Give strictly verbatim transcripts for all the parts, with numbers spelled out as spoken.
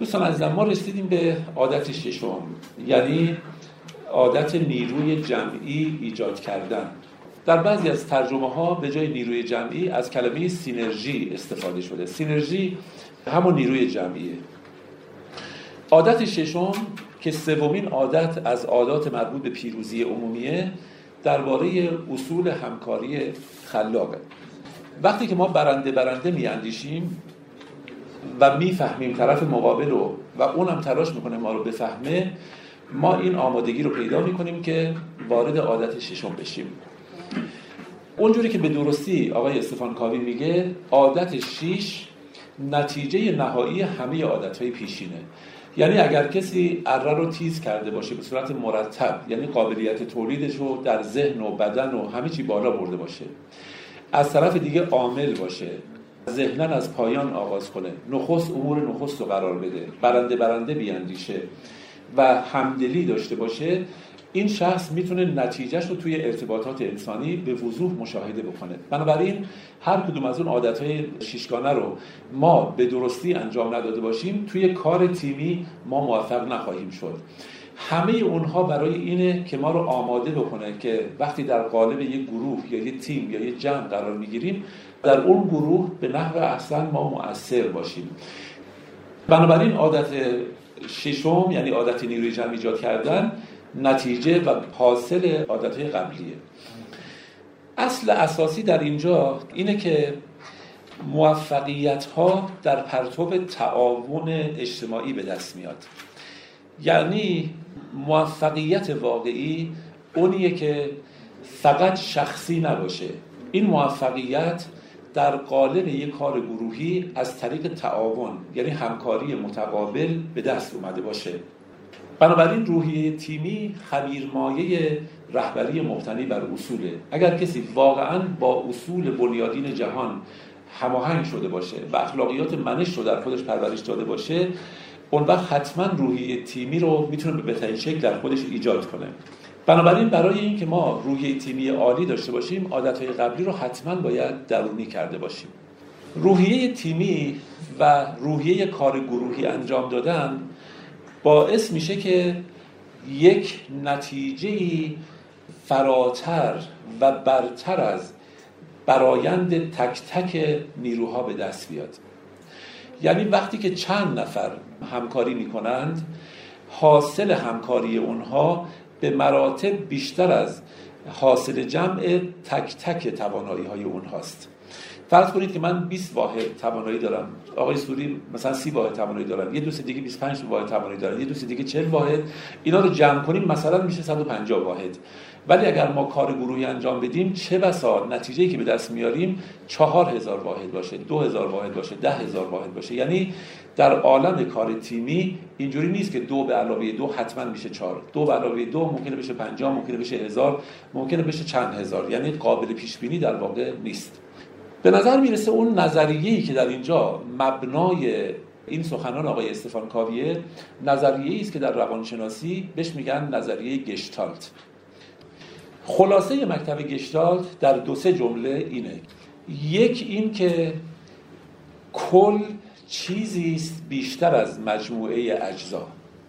دوستان عزیزم، ما رسیدیم به عادت ششم، یعنی عادت نیروی جمعی ایجاد کردن. در بعضی از ترجمه ها به جای نیروی جمعی از کلمه سینرژی استفاده شده. سینرژی همون نیروی جمعیه. عادت ششم که سومین عادت از عادات مربوط به پیروزی عمومیه، درباره اصول همکاری خلاقه. وقتی که ما برنده برنده میاندیشیم و میفهمیم طرف مقابل رو و اونم تلاش میکنه ما رو بفهمه، ما این آمادگی رو پیدا میکنیم که وارد عادت ششم بشیم. اونجوری که به درستی آقای استفان کاوی میگه، عادت شش نتیجه نهایی همه عادتهای پیشینه. یعنی اگر کسی اره رو تیز کرده باشه به صورت مرتب، یعنی قابلیت تولیدش رو در ذهن و بدن و همه چی بالا برده باشه، از طرف دیگه عامل باشه، ذهناً از پایان آغاز کنه، نخست امور نخست رو قرار بده، برنده برنده بیاندیشه و همدلی داشته باشه، این شخص میتونه نتیجهش رو توی ارتباطات انسانی به وضوح مشاهده بکنه. بنابراین هر کدوم از اون عادتهای شیشگانه رو ما به درستی انجام نداده باشیم، توی کار تیمی ما موفق نخواهیم شد. همه اونها برای اینه که ما رو آماده بکنه که وقتی در قالب یک گروه یا یک تیم یا یک جمع قرار میگیریم، در اون گروه به نحو احسن ما مؤثر باشیم. بنابراین عادت ششم، یعنی عادت نیروی جمع ایجاد کردن، نتیجه و حاصل عادتهای قبلیه. اصل اساسی در اینجا اینه که موفقیت‌ها در پرتو تعاون اجتماعی به دست میاد. یعنی موفقیت واقعی اونیه که فقط شخصی نباشه. این موفقیت در قالب یک کار گروهی از طریق تعاون، یعنی همکاری متقابل، به دست اومده باشه. بنابراین روحیه تیمی خمیرمایه رهبری مبتنی بر اصوله. اگر کسی واقعاً با اصول بنیادین جهان هماهنگ شده باشه و اخلاقیات منش رو در خودش پرورش داده باشه، اون وقت حتما روحیه تیمی رو میتونه به بهترین شکل در خودش ایجاد کنه. بنابراین برای اینکه ما روحیه تیمی عالی داشته باشیم، عادتهای قبلی رو حتما باید درونی کرده باشیم. روحیه تیمی و روحیه کار گروهی انجام دادن باعث میشه که یک نتیجه‌ای فراتر و برتر از برآیند تک تک نیروها به دست بیاد. یعنی وقتی که چند نفر همکاری میکنند، حاصل همکاری اونها به مراتب بیشتر از حاصل جمع تک تک توانایی های اونهاست. فرض کنید که من بیست واحد توانایی دارم، آقای سوری مثلا سی واحد توانایی دارن، یه دوست دیگه بیست و پنج واحد توانایی دارن، یه دوست دیگه چهل واحد. اینا رو جمع کنیم مثلا میشه صد و پنجاه واحد. ولی اگر ما کار گروهی انجام بدیم، چه بسا نتیجه‌ای که به دست میاریم چهار هزار واحد باشه، دو هزار واحد باشه، ده هزار واحد باشه. یعنی در عالم کار تیمی اینجوری نیست که دو به علاوه دو حتما میشه چهار، دو به علاوه دو ممکنه بشه پنجاه، ممکنه بشه هزار، ممکنه بشه چند هزار. یعنی قابل پیش بینی در واقع نیست. به نظر میرسه اون نظریه‌ای که در اینجا مبنای این سخنان آقای استفان کاویه، نظریه‌ای است که در روانشناسی بهش میگن نظریه گشتالت. خلاصه مکتب گشتالت در دو سه جمله اینه: یک، این که کل چیزی است بیشتر از مجموعه اجزا.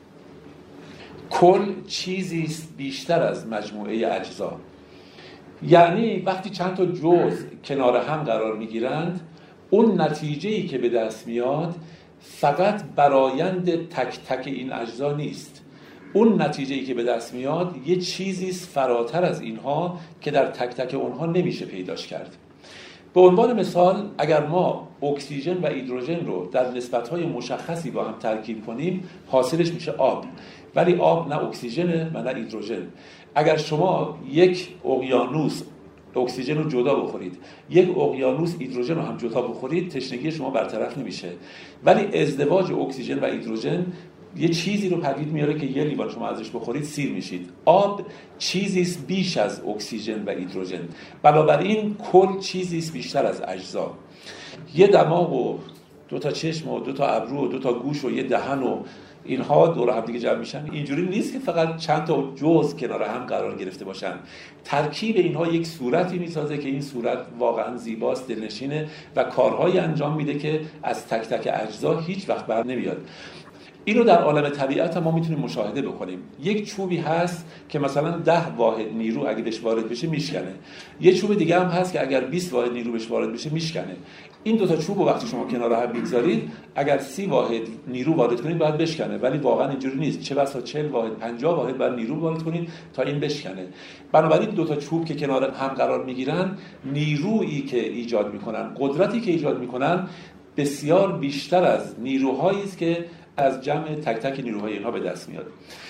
کل چیزی است بیشتر از مجموعه اجزا. یعنی وقتی چند تا جزء کنار هم قرار میگیرند، اون نتیجه‌ای که به دست میاد فقط برآیند تک تک این اجزا نیست. اون نتیجه‌ای که به دست میاد یه چیزی است فراتر از اینها که در تک تک اونها نمیشه پیداش کرد. به عنوان مثال، اگر ما اکسیژن و هیدروژن رو در نسبت‌های مشخصی با هم ترکیب کنیم، حاصلش میشه آب. ولی آب نه اکسیژنه و نه هیدروژن. اگر شما یک اقیانوس اکسیژن رو جدا بخورید، یک اقیانوس هیدروژن رو هم جدا بخورید، تشنگی شما برطرف نمیشه. ولی ازدواج اکسیژن و هیدروژن یه چیزی رو پدید میاره که یه لیوان شما ازش بخورید سیر میشید. آب چیزیست بیش از اکسیژن و هیدروژن. بنابراین کل چیزیست بیشتر از اجزا. یه دماغ و دو تا چشم و دو تا ابرو و دو تا گوش و یه دهن و اینها دور هم دیگه جمع میشن. اینجوری نیست که فقط چند تا جزء کنار هم قرار گرفته باشن. ترکیب اینها یک صورتی میسازه که این صورت واقعا زیباست، دلنشینه و کارهایی انجام میده که از تک تک اجزا هیچ وقت بر نمیاد. اینو در عالم طبیعت ما میتونیم مشاهده بکنیم. یک چوبی هست که مثلا ده واحد نیرو اگه بهش وارد بشه میشکنه، یه چوب دیگه هم هست که اگر بیست واحد نیرو بهش وارد بشه میشکنه. این دو تا چوب رو وقتی شما کنار هم بگذارید، اگر سی واحد نیرو وارد کنید باید بشکنه، ولی واقعا اینجوری نیست. چه بسا چهل واحد پنجاه واحد باید نیرو وارد کنید تا این بشکنه. بنابراین دو تا چوب که کنار هم قرار میگیرن، نیرویی که ایجاد میکنن، قدرتی که ایجاد میکنن بسیار بیشتر از نیروهایی است که از جمع تک تک نیروهای اینها به دست میاد.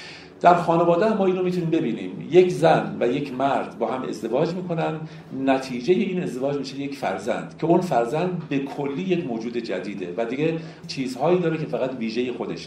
در خانواده ما اینو میتونیم ببینیم. یک زن و یک مرد با هم ازدواج میکنن، نتیجه این ازدواج میشه یک فرزند که اون فرزند به کلی یک موجود جدیده و دیگه چیزهایی داره که فقط ویژه خودشه.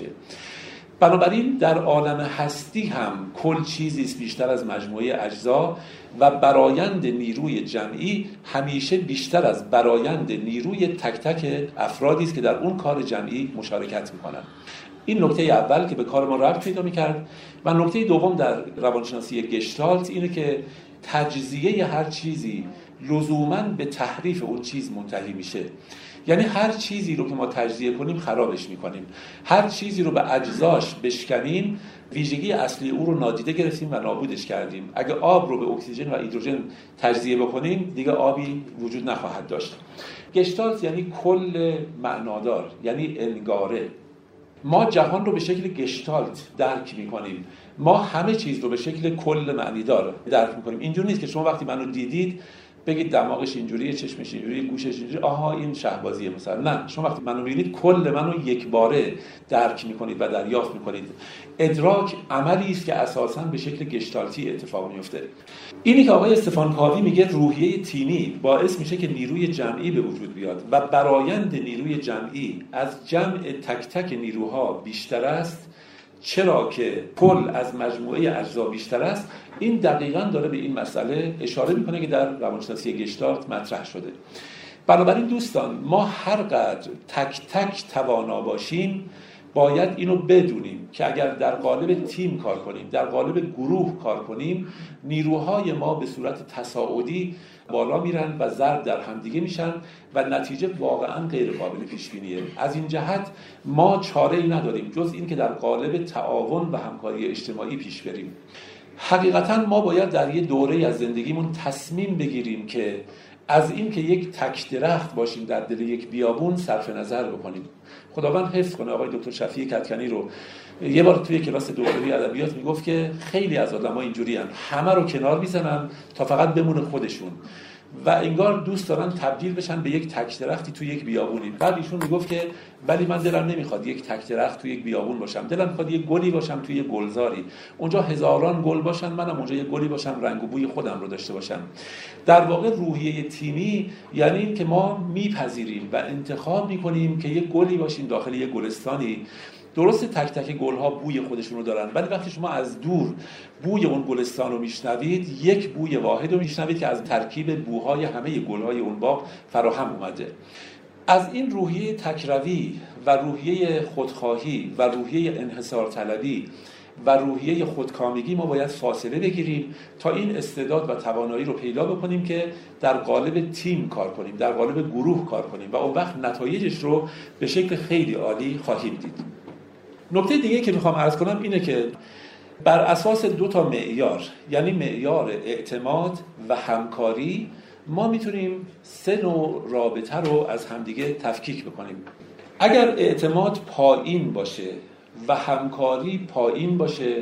بنابراین در عالم هستی هم کل چیزی است بیشتر از مجموعه اجزا و برآیند نیروی جمعی همیشه بیشتر از برآیند نیروی تک تک افرادی است که در اون کار جمعی مشارکت میکنن. این نکته اول که به کار ما ربط پیدا میکرد. و نکته دوم در روانشناسی گشتالت اینه که تجزیه هر چیزی لزوماً به تحریف اون چیز منتهی میشه. یعنی هر چیزی رو که ما تجزیه کنیم خرابش میکنیم، هر چیزی رو به اجزاش بشکنیم ویژگی اصلی او رو نادیده گرفتیم و نابودش کردیم. اگه آب رو به اکسیژن و هیدروژن تجزیه بکنیم دیگه آبی وجود نخواهد داشت. گشتالت یعنی کل معنادار، یعنی انگاره. ما جهان رو به شکل گشتالت درک میکنیم، ما همه چیز رو به شکل کل معنیدار درک میکنیم. اینجوری نیست که شما وقتی منو دیدید بگید دماغش اینجوریه، چشمش اینجوریه، گوشش اینجوریه، آها این شهبازیه مثلا. نه، شما وقتی منو میبینید کل منو یک باره درک میکنید و دریافت میکنید. ادراک عملی است که اساساً به شکل گشتالتی اتفاق میفته. اینی که آقای استفان کاوی میگه روحیه تینی باعث میشه که نیروی جمعی به وجود بیاد و برآیند نیروی جمعی از جمع تک تک نیروها بیشتر است، چرا که کل از مجموعه اجزا بیشتر است. این دقیقاً داره به این مسئله اشاره میکنه که در روانشناسی گشتالت مطرح شده. بنابراین دوستان، ما هر قدر تک تک توانا باشیم باید اینو بدونیم که اگر در قالب تیم کار کنیم، در قالب گروه کار کنیم، نیروهای ما به صورت تصاعدی بالا میرن و ضرب در همدیگه میشن و نتیجه واقعا غیر قابل پیش بینیه. از این جهت ما چاره‌ای نداریم جز این که در قالب تعاون و همکاری اجتماعی پیش بریم. حقیقتا ما باید در یه دوره از زندگیمون تصمیم بگیریم که از این که یک تک درخت باشیم در دل یک بیابون صرف نظر بکنیم. خداوند حفظ کنه آقای دکتر شفیع کدکنی رو. یه بار توی کلاس دکتری ادبیات میگفت که خیلی از آدم‌ها اینجوریان، همه رو کنار میزنن تا فقط بمونه خودشون و انگار دوست دارن تبدیل بشن به یک تک درختی توی یک بیابونی. بعد ایشون میگفت که ولی من دلم نمیخواد یک تک درخت توی یک بیابون باشم، دلم میخواد یک گلی باشم توی یک گلزاری، اونجا هزاران گل باشن، منم اونجا یک گلی باشم، رنگ و بوی خودم رو داشته باشم. در واقع روحیه تیمی یعنی این که ما میپذیریم و انتخاب میکنیم که یک گلی باشیم داخل یک گلستانی. درسته تک تک گل‌ها بوی خودشون رو دارن، ولی وقتی شما از دور بوی اون گلستان رو میشنوید، یک بوی واحد رو میشنوید که از ترکیب بوهای همه گل‌های اون باغ فراهم اومده. از این روحیه تکروی و روحیه خودخواهی و روحیه انحصار طلبی و روحیه خودکامگی ما باید فاصله بگیریم تا این استعداد و توانایی رو پیدا بکنیم که در قالب تیم کار کنیم، در قالب گروه کار کنیم و اون وقت نتایجش رو به شکل خیلی عالی خواهیم دید. نکته دیگه که میخوام عرض کنم اینه که بر اساس دو تا معیار، یعنی معیار اعتماد و همکاری، ما میتونیم سه نوع رابطه رو از همدیگه تفکیک بکنیم. اگر اعتماد پایین باشه و همکاری پایین باشه،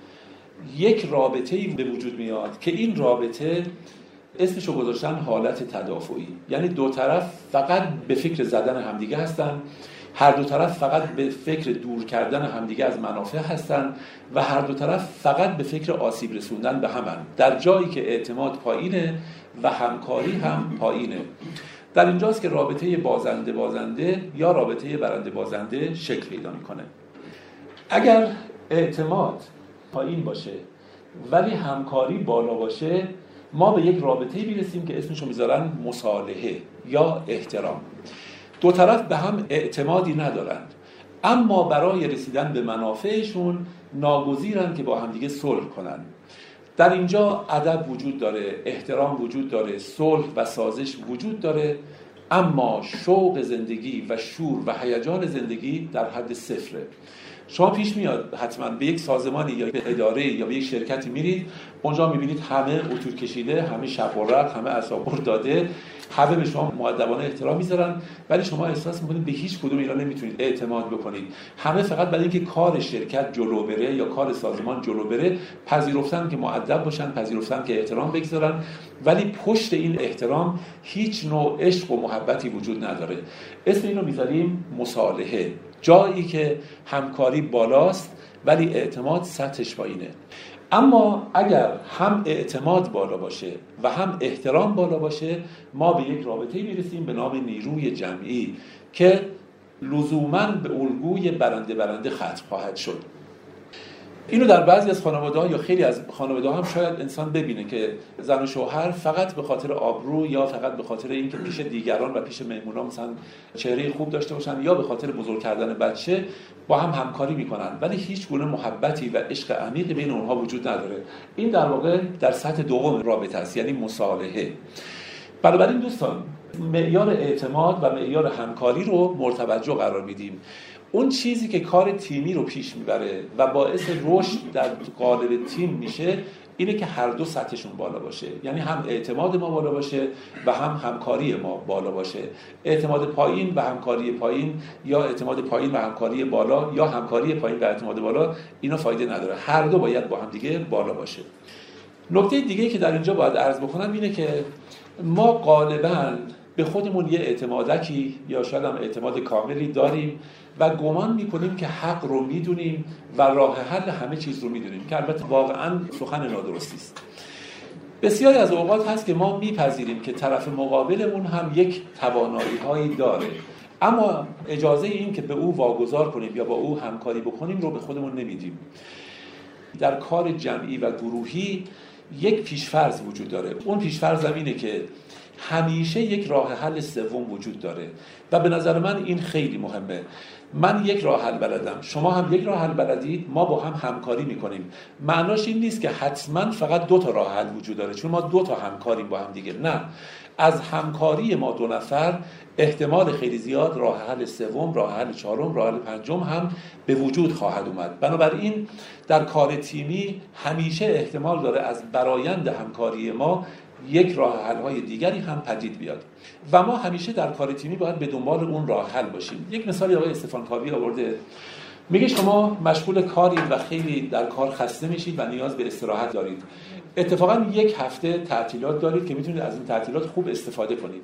یک رابطه‌ای به وجود میاد که این رابطه اسمشو گذاشتن حالت تدافعی، یعنی دو طرف فقط به فکر زدن همدیگه هستن، هر دو طرف فقط به فکر دور کردن همدیگه از منافع هستن و هر دو طرف فقط به فکر آسیب رسوندن به همن، در جایی که اعتماد پایینه و همکاری هم پایینه. در اینجاست که رابطه بازنده بازنده یا رابطه برنده بازنده شکل پیدا میکنه. اگر اعتماد پایین باشه ولی همکاری بالا باشه، ما به یک رابطه میرسیم که اسمشو میذارن مصالحه یا احترام. دو طرف به هم اعتمادی ندارند، اما برای رسیدن به منافعشون ناگزیرن که با همدیگه صلح کنن. در اینجا ادب وجود داره، احترام وجود داره، صلح و سازش وجود داره، اما شوق زندگی و شور و هیجان زندگی در حد صفره. شما پیش میاد حتما به یک سازمانی یا به اداره یا به یک شرکتی میرید، اونجا میبینید همه اتور کشیده، همه شب و رد، همه اعصاب داده، همه به شما مؤدبانه احترام میذارن، ولی شما احساس میکنید به هیچ کدوم اینا نمیتونید اعتماد بکنید. همه فقط برای اینکه کار شرکت جلو بره یا کار سازمان جلو بره پذیرفتن که مؤدب باشن، پذیرفتن که احترام بگذارن، ولی پشت این احترام هیچ نوع عشق و محبتی وجود نداره. اسم اینو میذاریم مصالحه، جایی که همکاری بالاست ولی اعتماد سطحش پایینه. اما اگر هم اعتماد بالا باشه و هم احترام بالا باشه، ما به یک رابطه‌ای میرسیم به نام نیروی جمعی که لزوماً به الگوی برنده برنده ختم خواهد شد. اینو در بعضی از خانواده‌ها یا خیلی از خانواده‌ها هم شاید انسان ببینه که زن و شوهر فقط به خاطر آبرو یا فقط به خاطر اینکه پیش دیگران و پیش مهمونان مثلا چهره خوب داشته باشن یا به خاطر بزرگ کردن بچه با هم همکاری میکنن، ولی هیچ گونه محبتی و عشق عمیق بین اونها وجود نداره. این در واقع در سطح دوم رابطه است، یعنی مصالحه. بنابراین دوستان، معیار اعتماد و معیار همکاری رو مرتوجه قرار میدیم. اون چیزی که کار تیمی رو پیش میبره و باعث رشد در قالب تیم میشه اینه که هر دو سطحشون بالا باشه، یعنی هم اعتماد ما بالا باشه و هم همکاری ما بالا باشه. اعتماد پایین و همکاری پایین یا اعتماد پایین و همکاری بالا یا همکاری پایین و اعتماد بالا اینا فایده نداره، هر دو باید با هم دیگه بالا باشه. نکته دیگه که در اینجا باید عرض بکنم اینه که ما غالباً به خودمون یه اعتمادکی یا شاید هم اعتماد کاملی داریم و گمان میکنیم که حق رو میدونیم و راه حل همه چیز رو میدونیم، که البته واقعا سخن نادرستی است. بسیاری از اوقات هست که ما میپذیریم که طرف مقابلمون هم یک توانایی هایی داره، اما اجازه این که به او واگذار کنیم یا با او همکاری بکنیم رو به خودمون نمیدیم. در کار جمعی و گروهی یک پیشفرض وجود داره. اون پیشفرض اینه که همیشه یک راه حل سوم وجود داره و به نظر من این خیلی مهمه. من یک راه حل بلدم، شما هم یک راه حل بلدید، ما با هم همکاری میکنیم. معناش این نیست که حتما فقط دو تا راه حل وجود داره چون ما دو تا همکاریم با هم دیگه. نه، از همکاری ما دو نفر احتمال خیلی زیاد راه حل سوم، راه حل چهارم، راه حل پنجم هم به وجود خواهد اومد. بنابراین در کار تیمی همیشه احتمال داره از برآیند همکاری ما یک راه حل های دیگری هم پدید بیاد و ما همیشه در کار تیمی باید به دنبال اون راه حل باشیم. یک مثالی آقای استفان کاوی آورده، میگه شما مشغول کارید و خیلی در کار خسته میشید و نیاز به استراحت دارید. اتفاقا یک هفته تعطیلات دارید که میتونید از این تعطیلات خوب استفاده کنید.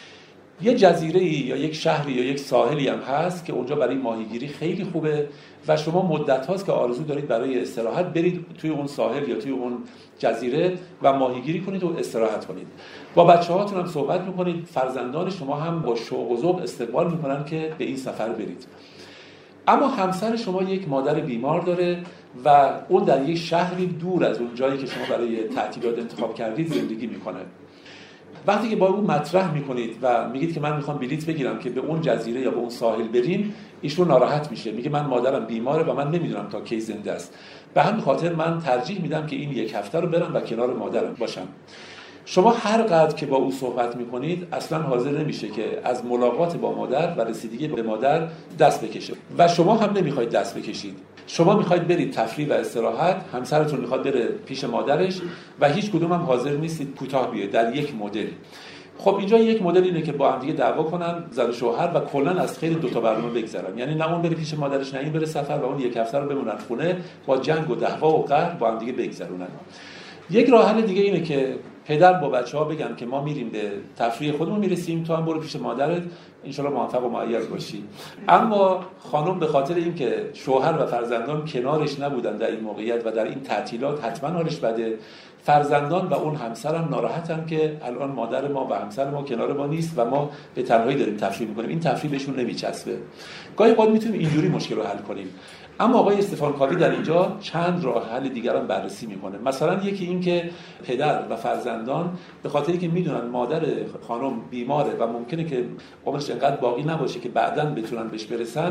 یه جزیره یا یک شهری یا یک ساحلی هم هست که اونجا برای ماهیگیری خیلی خوبه و شما مدت هاست که آرزو دارید برای استراحت برید توی اون ساحل یا توی اون جزیره و ماهیگیری کنید و استراحت کنید. با بچه‌هاتون هم صحبت میکنید، فرزندان شما هم با شوق و ذوق استقبال میکنن که به این سفر برید. اما همسر شما یک مادر بیمار داره و اون در یک شهری دور از اون جایی که شما برای تعطیلات انتخاب کردید زندگی میکنه. وقتی که با اون مطرح میکنید و میگید که من میخوام بلیط بگیرم که به اون جزیره یا به اون ساحل بریم، ایشون ناراحت میشه، میگه من مادرم بیماره و من نمیدونم تا کی زنده است، به همین خاطر من ترجیح میدم که این یک هفته رو برم و کنار مادرم باشم. شما هر قدر که با او صحبت میکنید اصلا حاضر نمیشه که از ملاقات با مادر و رسیدگی به مادر دست بکشه و شما هم نمیخواید دست بکشید. شما میخواید برید تفریح و استراحت، همسرتون میخواد بره پیش مادرش و هیچ کدوم هم حاضر نیستید کوتاه بیاید در یک مدل. خب اینجا یک مدل اینه که با هم دیگه دعوا کنن زن و شوهر و کلا از خیلی دو تا برنامه بگذرن، یعنی نه اون بره پیش مادرش نه این بره سفر و اون یک هفته رو بمونن خونه با جنگ و دعوا و قهر با هم دیگه بگذرونن. یک راه حل دیگه اینه که پدر با بچه‌ها بگن که ما میریم به تفریح خودمون میرسیم، تو هم برو پیش مادرت، انشالله موفق و مؤید باشی. اما خانم به خاطر اینکه شوهر و فرزندان کنارش نبودن در این موقعیت و در این تعطیلات حتما حالش بده، فرزندان و اون همسرم ناراحتن که الان مادر ما و همسر ما کنار ما نیست و ما به تنهایی داریم تفریح میکنیم، این تفریح بهشون نمیچسبه. گاهی اوقات میتونیم اینجوری مشکل رو حل کنیم. اما آقای استفان کاوی در اینجا چند راه حل دیگر هم بررسی میکنه. مثلا یکی این که پدر و فرزندان به خاطری که میدونن مادر خانم بیماره و ممکنه که عمرش انقدر باقی نباشه که بعداً بتونن بهش برسن،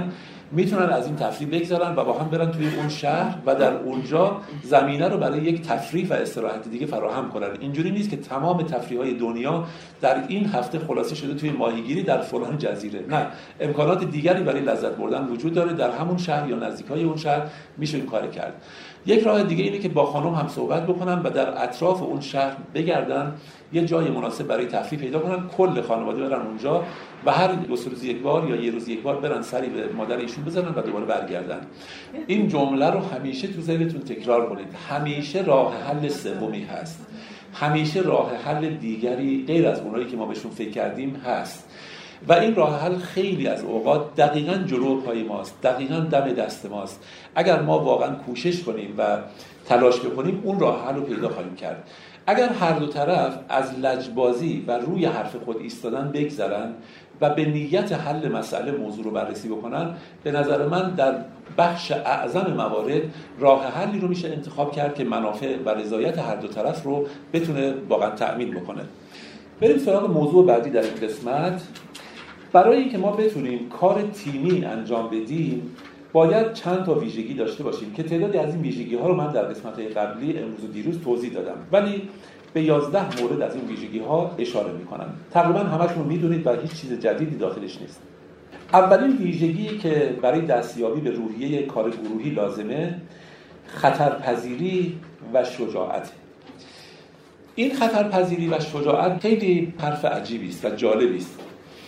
میتونن از این تفریح بگذارن و با هم برن توی اون شهر و در اونجا زمینه رو برای یک تفریح و استراحت دیگه فراهم کنن. اینجوری نیست که تمام تفریح‌های دنیا در این هفته خلاصه شده توی ماهیگیری در فلان جزیره. نه، امکانات دیگری برای لذت بردن وجود داره. در همون شهر یا نزدیکای اون شهر میشه این کار کرد. یک راه دیگه اینه که با خانم هم صحبت بکنن و در اطراف اون شهر بگردن، یه جای مناسب برای تفریح پیدا کنن، کل خانواده برن اونجا و هر دو سه روز یک بار یا یه روز یک بار برن سری به مادر ایشون بزنن و دوباره برگردن. این جمله رو همیشه تو ذهنتون تکرار کنید. همیشه راه حل سومی هست. همیشه راه حل دیگری غیر از اونایی که ما بهشون فکر کردیم هست. و این راه حل خیلی از اوقات دقیقاً جلو پای ماست، دقیقاً دم دست ماست. اگر ما واقعاً کوشش کنیم و تلاش بکنیم اون راه حل رو پیدا خواهیم کرد. اگر هر دو طرف از لجبازی و روی حرف خود ایستادن بگذرن و به نیت حل مسئله موضوع رو بررسی بکنن، به نظر من در بخش اعظم موارد راه حلی رو میشه انتخاب کرد که منافع و رضایت هر دو طرف رو بتونه واقعاً تأمین بکنه. بریم سراغ موضوع بعدی در این قسمت. برای اینکه ما بتونیم کار تیمی انجام بدیم باید چند تا ویژگی داشته باشیم که تعدادی از این ویژگی ها رو من در قسمت‌های قبلی امروز و دیروز توضیح دادم، ولی به یازده مورد از این ویژگی ها اشاره می‌کنم. تقریبا همه‌شون رو می‌دونید و هیچ چیز جدیدی داخلش نیست. اولین ویژگی که برای دستیابی به روحیه کار گروهی لازمه، خطرپذیری و شجاعت. این خطرپذیری و شجاعت خیلی حرف عجیبی است و جالبی است.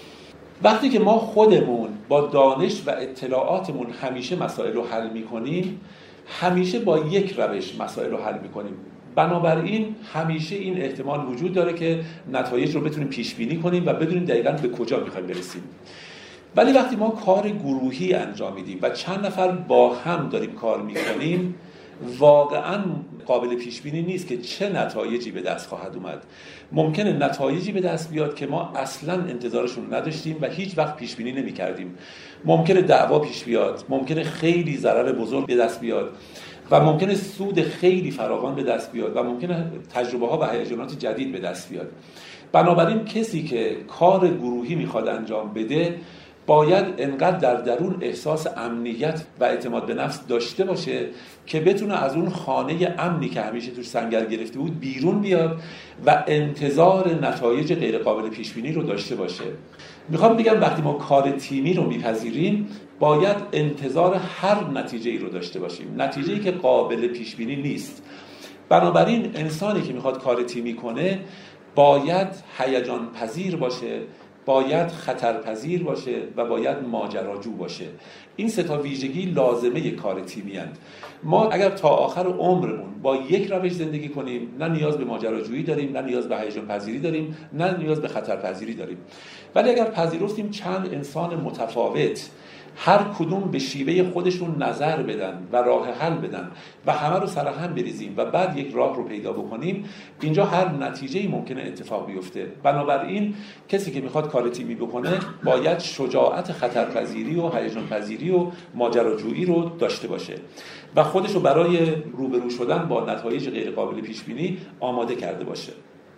وقتی که ما خودمون با دانش و اطلاعاتمون همیشه مسائل رو حل می‌کنیم، همیشه با یک روش مسائل رو حل می‌کنیم. بنابراین همیشه این احتمال وجود داره که نتایج رو بتونیم پیش بینی کنیم و بدونیم دقیقاً به کجا می‌خوایم برسیم. ولی وقتی ما کار گروهی انجام میدیم و چند نفر با هم داریم کار می‌کنیم، واقعاً قابل پیش بینی نیست که چه نتایجی به دست خواهد اومد. ممکنه نتایجی به دست بیاد که ما اصلاً انتظارشون نداشتیم و هیچ وقت پیش بینی نمی‌کردیم. ممکنه دعوا پیش بیاد، ممکنه خیلی ضرر بزرگ به دست بیاد و ممکنه سود خیلی فراوان به دست بیاد و ممکنه تجربه‌ها و هیجانات جدید به دست بیاد. بنابراین کسی که کار گروهی می‌خواد انجام بده باید انقدر در درون احساس امنیت و اعتماد به نفس داشته باشه که بتونه از اون خانه امنی که همیشه توش سنگر گرفته بود بیرون بیاد و انتظار نتایج غیر قابل پیش بینی رو داشته باشه. میخوام بگم وقتی ما کار تیمی رو میپذیریم باید انتظار هر نتیجه‌ای رو داشته باشیم، نتیجه‌ای که قابل پیش بینی نیست. بنابراین انسانی که میخواد کار تیمی کنه باید هیجان پذیر باشه، باید خطرپذیر باشه و باید ماجراجو باشه. این سه تا ویژگی لازمه کار تیمی هستند. ما اگر تا آخر عمرمون با یک روش زندگی کنیم، نه نیاز به ماجراجویی داریم، نه نیاز به هیجان پذیری داریم، نه نیاز به خطرپذیری داریم. ولی اگر پذیرفتیم چند انسان متفاوت هر کدوم به شیوه خودشون نظر بدن و راه حل بدن و همه رو سر هم بریزیم و بعد یک راه رو پیدا بکنیم، اینجا هر نتیجه‌ای ممکنه اتفاق بیفته. بنابراین کسی که میخواد کار تیمی بکنه باید شجاعت خطرپذیری و هیجان پذیری و ماجراجویی رو داشته باشه و خودش رو برای روبرو شدن با نتایج غیر قابل پیش بینی آماده کرده باشه.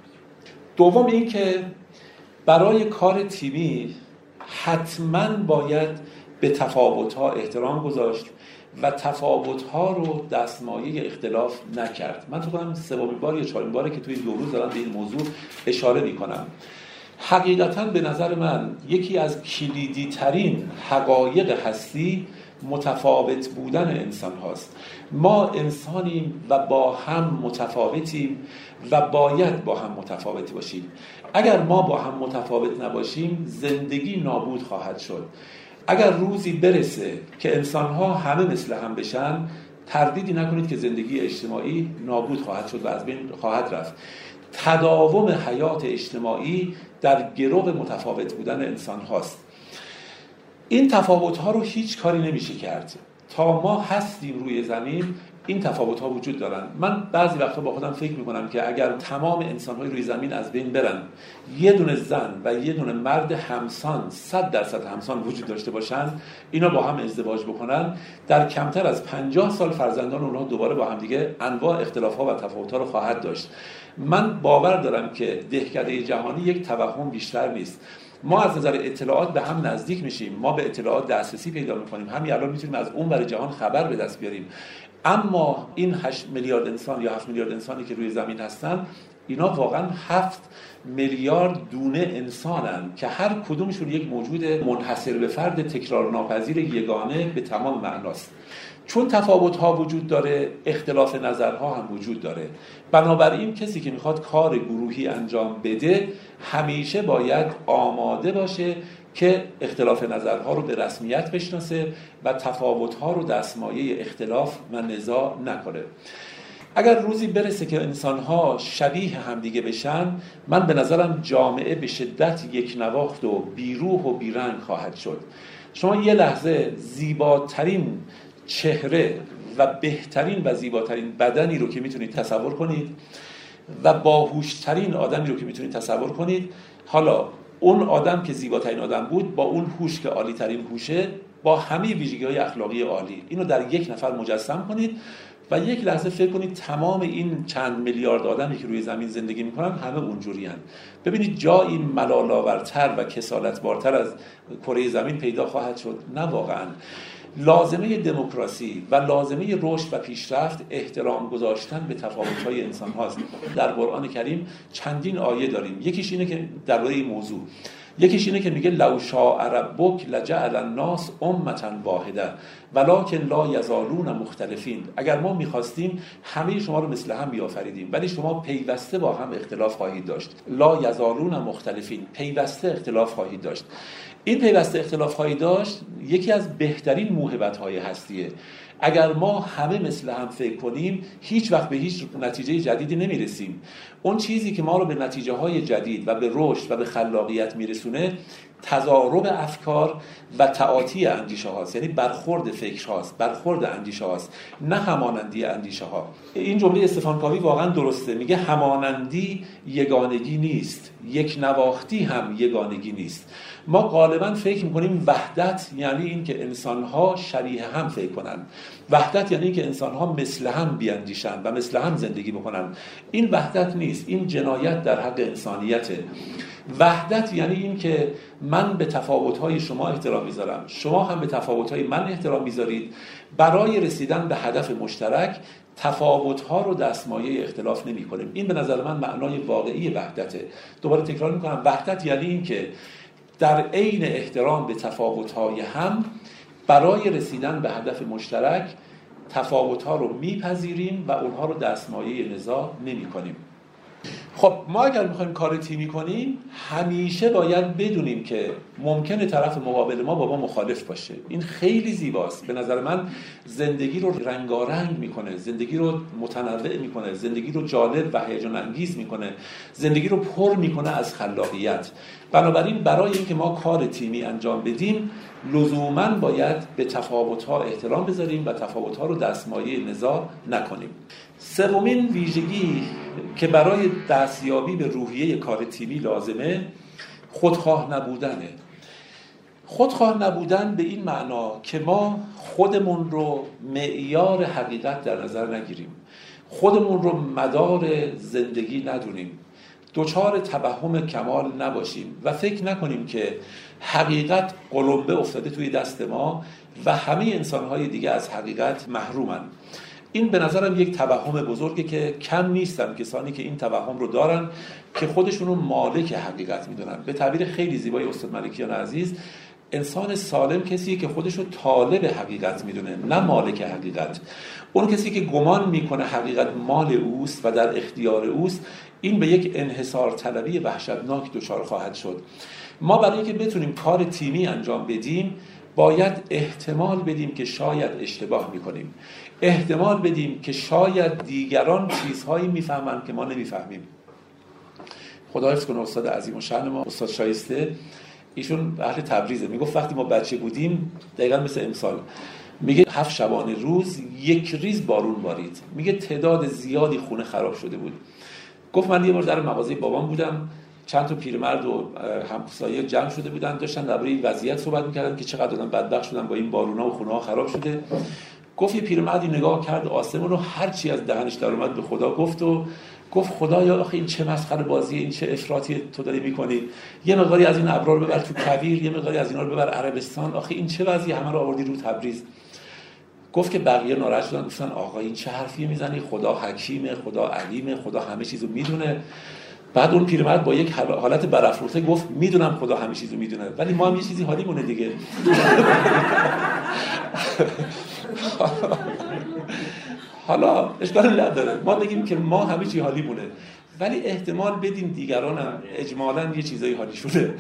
دوم این که برای کار تیمی حتماً باید به تفاوت‌ها احترام گذاشت و تفاوت‌ها رو دستمایه اختلاف نکرد. من تو کنم سومین بار یا چهارمین باره که توی دو روز دارم به این موضوع اشاره می‌کنم. حقیقتاً به نظر من یکی از کلیدی ترین حقایق هستی متفاوت بودن انسان هاست. ما انسانیم و با هم متفاوتیم و باید با هم متفاوت باشیم. اگر ما با هم متفاوت نباشیم زندگی نابود خواهد شد. اگر روزی برسه که انسان‌ها همه مثل هم بشن، تردیدی نکنید که زندگی اجتماعی نابود خواهد شد و از بین خواهد رفت. تداوم حیات اجتماعی در گرو متفاوت بودن انسان هاست. این تفاوت‌ها رو هیچ کاری نمیشه کرد. تا ما هستیم روی زمین این تفاوت‌ها وجود دارن. من بعضی وقتا با خودم فکر می‌کنم که اگر تمام انسان‌های روی زمین از بین برن، یه دونه زن و یه دونه مرد همسان، صد درصد همسان وجود داشته باشن، اینا با هم ازدواج بکنن، در کمتر از پنجاه سال فرزندان اونها دوباره با هم دیگه انواع اختلاف‌ها و تفاوت‌ها رو خواهد داشت. من باور دارم که دهکده جهانی یک توهم بیشتر نیست. ما از نظر اطلاعات به هم نزدیک میشیم، ما به اطلاعات دسترسی پیدا میکنیم، همین الان میتونیم از اون ور جهان خبر به دست بیاریم. اما این هشت میلیارد انسان یا هفت میلیارد انسانی که روی زمین هستن، اینا واقعا هفت میلیارد دونه انسانن که هر کدومشون یک موجود منحصر به فرد تکرار ناپذیر یگانه به تمام معناست. چون تفاوت‌ها وجود داره، اختلاف نظرها هم وجود داره. بنابراین کسی که میخواد کار گروهی انجام بده همیشه باید آماده باشه که اختلاف نظرها رو به رسمیت بشناسه و تفاوت‌ها رو دستمایه اختلاف و نزاع نکنه. اگر روزی برسه که انسان‌ها شبیه همدیگه بشن، من به نظرم جامعه به شدت یک نواخت و بیروح و بیرنگ خواهد شد. شما یه لحظه زیباترین چهره و بهترین و زیباترین بدنی رو که میتونید تصور کنید و باهوشترین آدمی رو که میتونید تصور کنید، حالا اون آدم که زیباترین آدم بود با اون هوش که عالی ترین هوشه، با همه ویژگی‌های اخلاقی عالی، اینو در یک نفر مجسم کنید و یک لحظه فکر کنید تمام این چند میلیارد آدمی که روی زمین زندگی میکنن همه اونجوریان. ببینید جایی ملال‌آورتر و کسالت‌بارتر از کره زمین پیدا خواهد شد؟ نه واقعا. لازمه دموکراسی و لازمه رشد و پیشرفت احترام گذاشتن به تفاوت‌های انسان هاست. در قرآن کریم چندین آیه داریم. یکیش اینه که درباره این موضوع، یکیش اینه که میگه لو شاء ربک لجعل الناس امة واحده ولکن لا یزالون مختلفین. اگر ما میخواستیم همه شما رو مثل هم بیافریدیم، ولی شما پیوسته با هم اختلاف خواهید داشت. لا یزالون مختلفین، پیوسته اختلاف خواهید داشت. این پیوسته اختلاف خواهید داشت یکی از بهترین موهبت‌های هستیه. اگر ما همه مثل هم فکر کنیم هیچ وقت به هیچ نتیجه جدیدی نمیرسیم. اون چیزی که ما رو به نتیجه های جدید و به رشد و به خلاقیت میرسونه تضارب افکار و تعاطی اندیشه هاست، یعنی برخورد فکر هاست، برخورد اندیشه هاست، نه همانندی اندیشه ها. این جمله استفان کاوی واقعا درسته، میگه همانندی یگانگی نیست، یک نواختی هم یگانگی نیست. ما غالبا فکر میکنیم وحدت یعنی این که انسان‌ها شبیه هم فکر کنن، وحدت یعنی این که انسان‌ها مثل هم بیاندیشن و مثل هم زندگی بکنن. این وحدت نیست، این جنایت در حق انسانیته. وحدت یعنی این که من به تفاوت‌های شما احترام میذارم، شما هم به تفاوت‌های من احترام میذارید. برای رسیدن به هدف مشترک تفاوت‌ها رو دستمایه اختلاف نمی‌کنیم. این به نظر من معنای واقعی وحدته. دوباره تکرار می‌کنم، وحدت یعنی این که در عین احترام به تفاوت‌های هم برای رسیدن به هدف مشترک تفاوت‌ها رو میپذیریم و اونها رو دستمایه نزاع نمی‌کنیم. خب ما اگر می‌خوایم کار تیمی کنیم همیشه باید بدونیم که ممکنه طرف مقابل ما با ما مخالف باشه. این خیلی زیباست. به نظر من زندگی رو رنگارنگ می‌کنه، زندگی رو متنوع می‌کنه، زندگی رو جالب و هیجان انگیز می‌کنه، زندگی رو پر می‌کنه از خلاقیت. بنابراین برای اینکه ما کار تیمی انجام بدیم لزوماً باید به تفاوت‌ها احترام بذاریم و تفاوت‌ها رو دستمایه نزاع نکنیم. سومین ویژگی که برای دستیابی به روحیه کار تیمی لازمه خودخواه نبودنه. خودخواه نبودن به این معنا که ما خودمون رو معیار حقیقت در نظر نگیریم، خودمون رو مدار زندگی ندونیم، دوچار توهم کمال نباشیم و فکر نکنیم که حقیقت قلمبه افتاده توی دست ما و همه انسان‌های دیگه از حقیقت محرومن. این به نظرم یک توهم بزرگه که کم نیستن کسانی که این توهم رو دارن که خودشون رو مالک حقیقت میدونن. به تعبیر خیلی زیبای استاد ملکیان عزیز، انسان سالم کسیه که خودش رو طالب حقیقت میدونه، نه مالک حقیقت. اون کسی که گمان میکنه حقیقت مال اوست و در اختیار اوست، این به یک انحصار طلبی وحشتناک دچار خواهد شد. ما برای اینکه بتونیم کار تیمی انجام بدیم باید احتمال بدیم که شاید اشتباه میکنیم، احتمال بدیم که شاید دیگران چیزهایی میفهمن که ما نمیفهمیم. خدا حفظ کنه استاد عظیم الشأن ما استاد شایسته، ایشون اهل تبریزه، میگفت وقتی ما بچه بودیم دقیقاً مثل امسال، میگه هفت شبانه روز یک ریز بارون بارید، میگه تعداد زیادی خونه خراب شده بود. گفت من یه بار در مغازه بابام بودم، چند تا پیرمرد و همسایه جمع شده بودن، داشتن درباره این وضعیت صحبت می‌کردن که چقدر آدم بدبخت شدن با این بارونا و خونه‌ها خراب شده. گفت یه پیرمردی نگاه کرد آسمون رو، هر چی از دهنش در اومد به خدا گفت و گفت خدایا آخه این چه مسخره بازیه، این چه افراطی تو داری میکنی، یه مقداری از این ابرار ببر تو کویر، یه مقداری از اینا رو ببر عربستان، آخه این چه وضعی همه رو آوردی رو تبریز. گفت که بقیه ناراحت شدن، گفتن آقا این چه حرفی میزنی، خدا حکیمه، خدا علیمه، خدا همه چیزو میدونه. بعد اون پیرمرد با یک حالت برافروخته گفت میدونم خدا همه چیزو میدونه، ولی ما هم یه چیزی حالی مونه دیگه. حالا اشکال نداره ما بگیم که ما همه چی حالی مونه، ولی احتمال بدیم دیگران هم اجمالاً یه چیزایی حالی شده.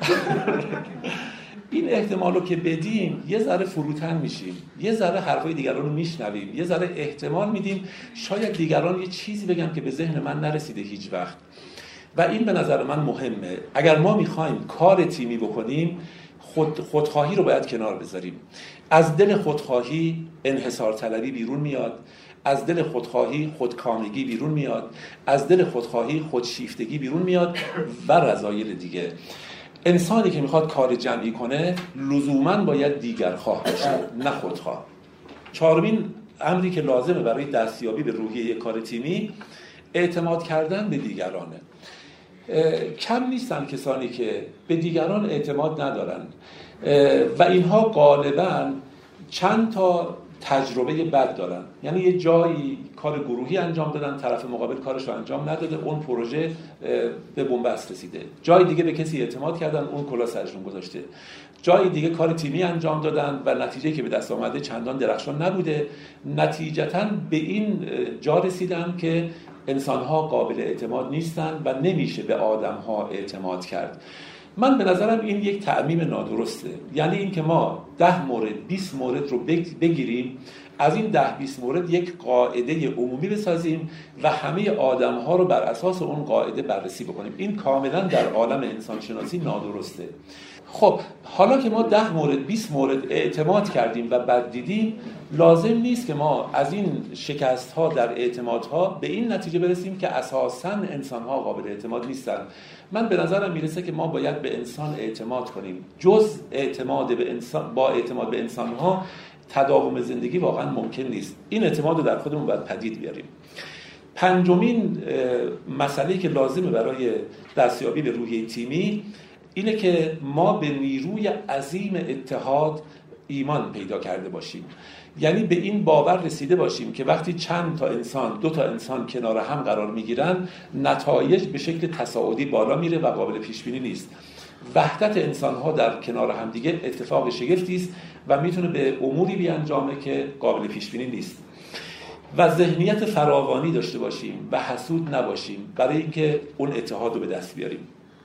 این احتمال رو که بدیم یه ذره فروتن میشیم، یه ذره حرفای دیگران رو میشنویم، یه ذره احتمال میدیم شاید دیگران یه چیزی بگن که به ذهن من نرسیده هیچ وقت. و این به نظر من مهمه. اگر ما میخوایم کار تیمی بکنیم خود خودخواهی رو باید کنار بذاریم. از دل خودخواهی انحصار طلبی بیرون میاد، از دل خودخواهی خودکامگی بیرون میاد، از دل خودخواهی خودشیفتگی بیرون میاد و رذایل دیگه. انسانی که میخواد کار جمعی کنه لزوماً باید دیگرخواه باشه نه خودخواه. چهارمین امری که لازمه برای دستیابی به روحیه یک کار تیمی اعتماد کردن به دیگرانه. کم نیستن کسانی که به دیگران اعتماد ندارن و اینها غالباً چند تا تجربه بد دارن. یعنی یه جایی کار گروهی انجام دادن، طرف مقابل کارش رو انجام نداده، اون پروژه به بنبست رسیده. جای دیگه به کسی اعتماد کردن، اون کلاه سرشون گذاشته. جای دیگه کار تیمی انجام دادن و نتیجه که به دست آمده چندان درخشان نبوده. نتیجتاً به این جا رسیدن که انسان‌ها قابل اعتماد نیستن و نمیشه به آدم‌ها اعتماد کرد. من به نظرم این یک تعمیم نادرسته. یعنی این که ما ده مورد بیست مورد رو بگیریم، از این ده بیست مورد یک قاعده عمومی بسازیم و همه آدم‌ها رو بر اساس اون قاعده بررسی بکنیم. این کاملا در عالم انسانشناسی نادرسته. خب حالا که ما ده مورد بیست مورد اعتماد کردیم و بد دیدیم، لازم نیست که ما از این شکست‌ها در اعتمادها به این نتیجه برسیم که اساساً انسان‌ها قابل اعتماد نیستن. من به نظرم میرسه که ما باید به انسان اعتماد کنیم. جز اعتماد به انسان، با اعتماد به انسان‌ها تداوم زندگی واقعا ممکن نیست. این اعتماد رو در خودمون باید پدید بیاریم. پنجمین مسئله که لازمه برای دستیابی به روحیه تیمی اینه که ما به نیروی عظیم اتحاد ایمان پیدا کرده باشیم. یعنی به این باور رسیده باشیم که وقتی چند تا انسان، دو تا انسان کنار هم قرار میگیرن، نتایج به شکل تصاعدی بالا میره و قابل پیش بینی نیست. وحدت انسان‌ها در کنار هم دیگه اتفاق شگفتی است و میتونه به اموری بیانجامه که قابل پیش بینی نیست. و ذهنیت فراوانی داشته باشیم و حسود نباشیم برای اینکه اون اتحاد رو به دست بیاریم.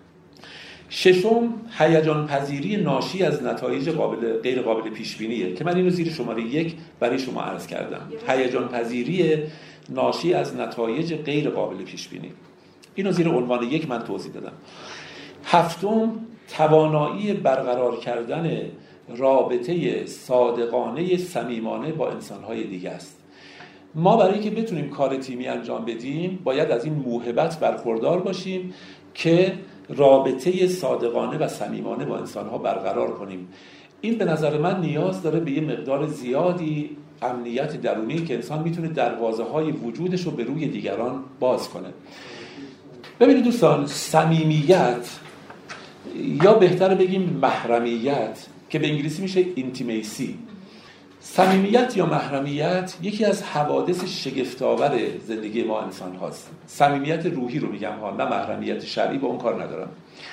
ششم، هیجان پذیری ناشی از نتایج قابل غیر قابل پیش بینیه که من اینو زیر شماره یک برای شما عرض کردم. هیجان پذیری ناشی از نتایج غیر قابل پیش بینی، اینو زیر عنوان یک من توضیح دادم. هفتم، توانایی برقرار کردن رابطه صادقانه صمیمانه با انسان‌های دیگه است. ما برای که بتونیم کار تیمی انجام بدیم باید از این موهبت برخوردار باشیم که رابطه صادقانه و صمیمانه با انسان‌ها برقرار کنیم. این به نظر من نیاز داره به یه مقدار زیادی امنیت درونی که انسان میتونه دروازه‌های وجودش رو به روی دیگران باز کنه. ببینید دوستان، صمیمیت یا بهتر بگیم محرمیت که به انگلیسی میشه اینتیمیسی، صمیمیت یا محرمیت یکی از حوادث شگفت‌آور زندگی ما انسان هاست. صمیمیت روحی رو میگم ها، نه محرمیت شرعی، با اون کار ندارم.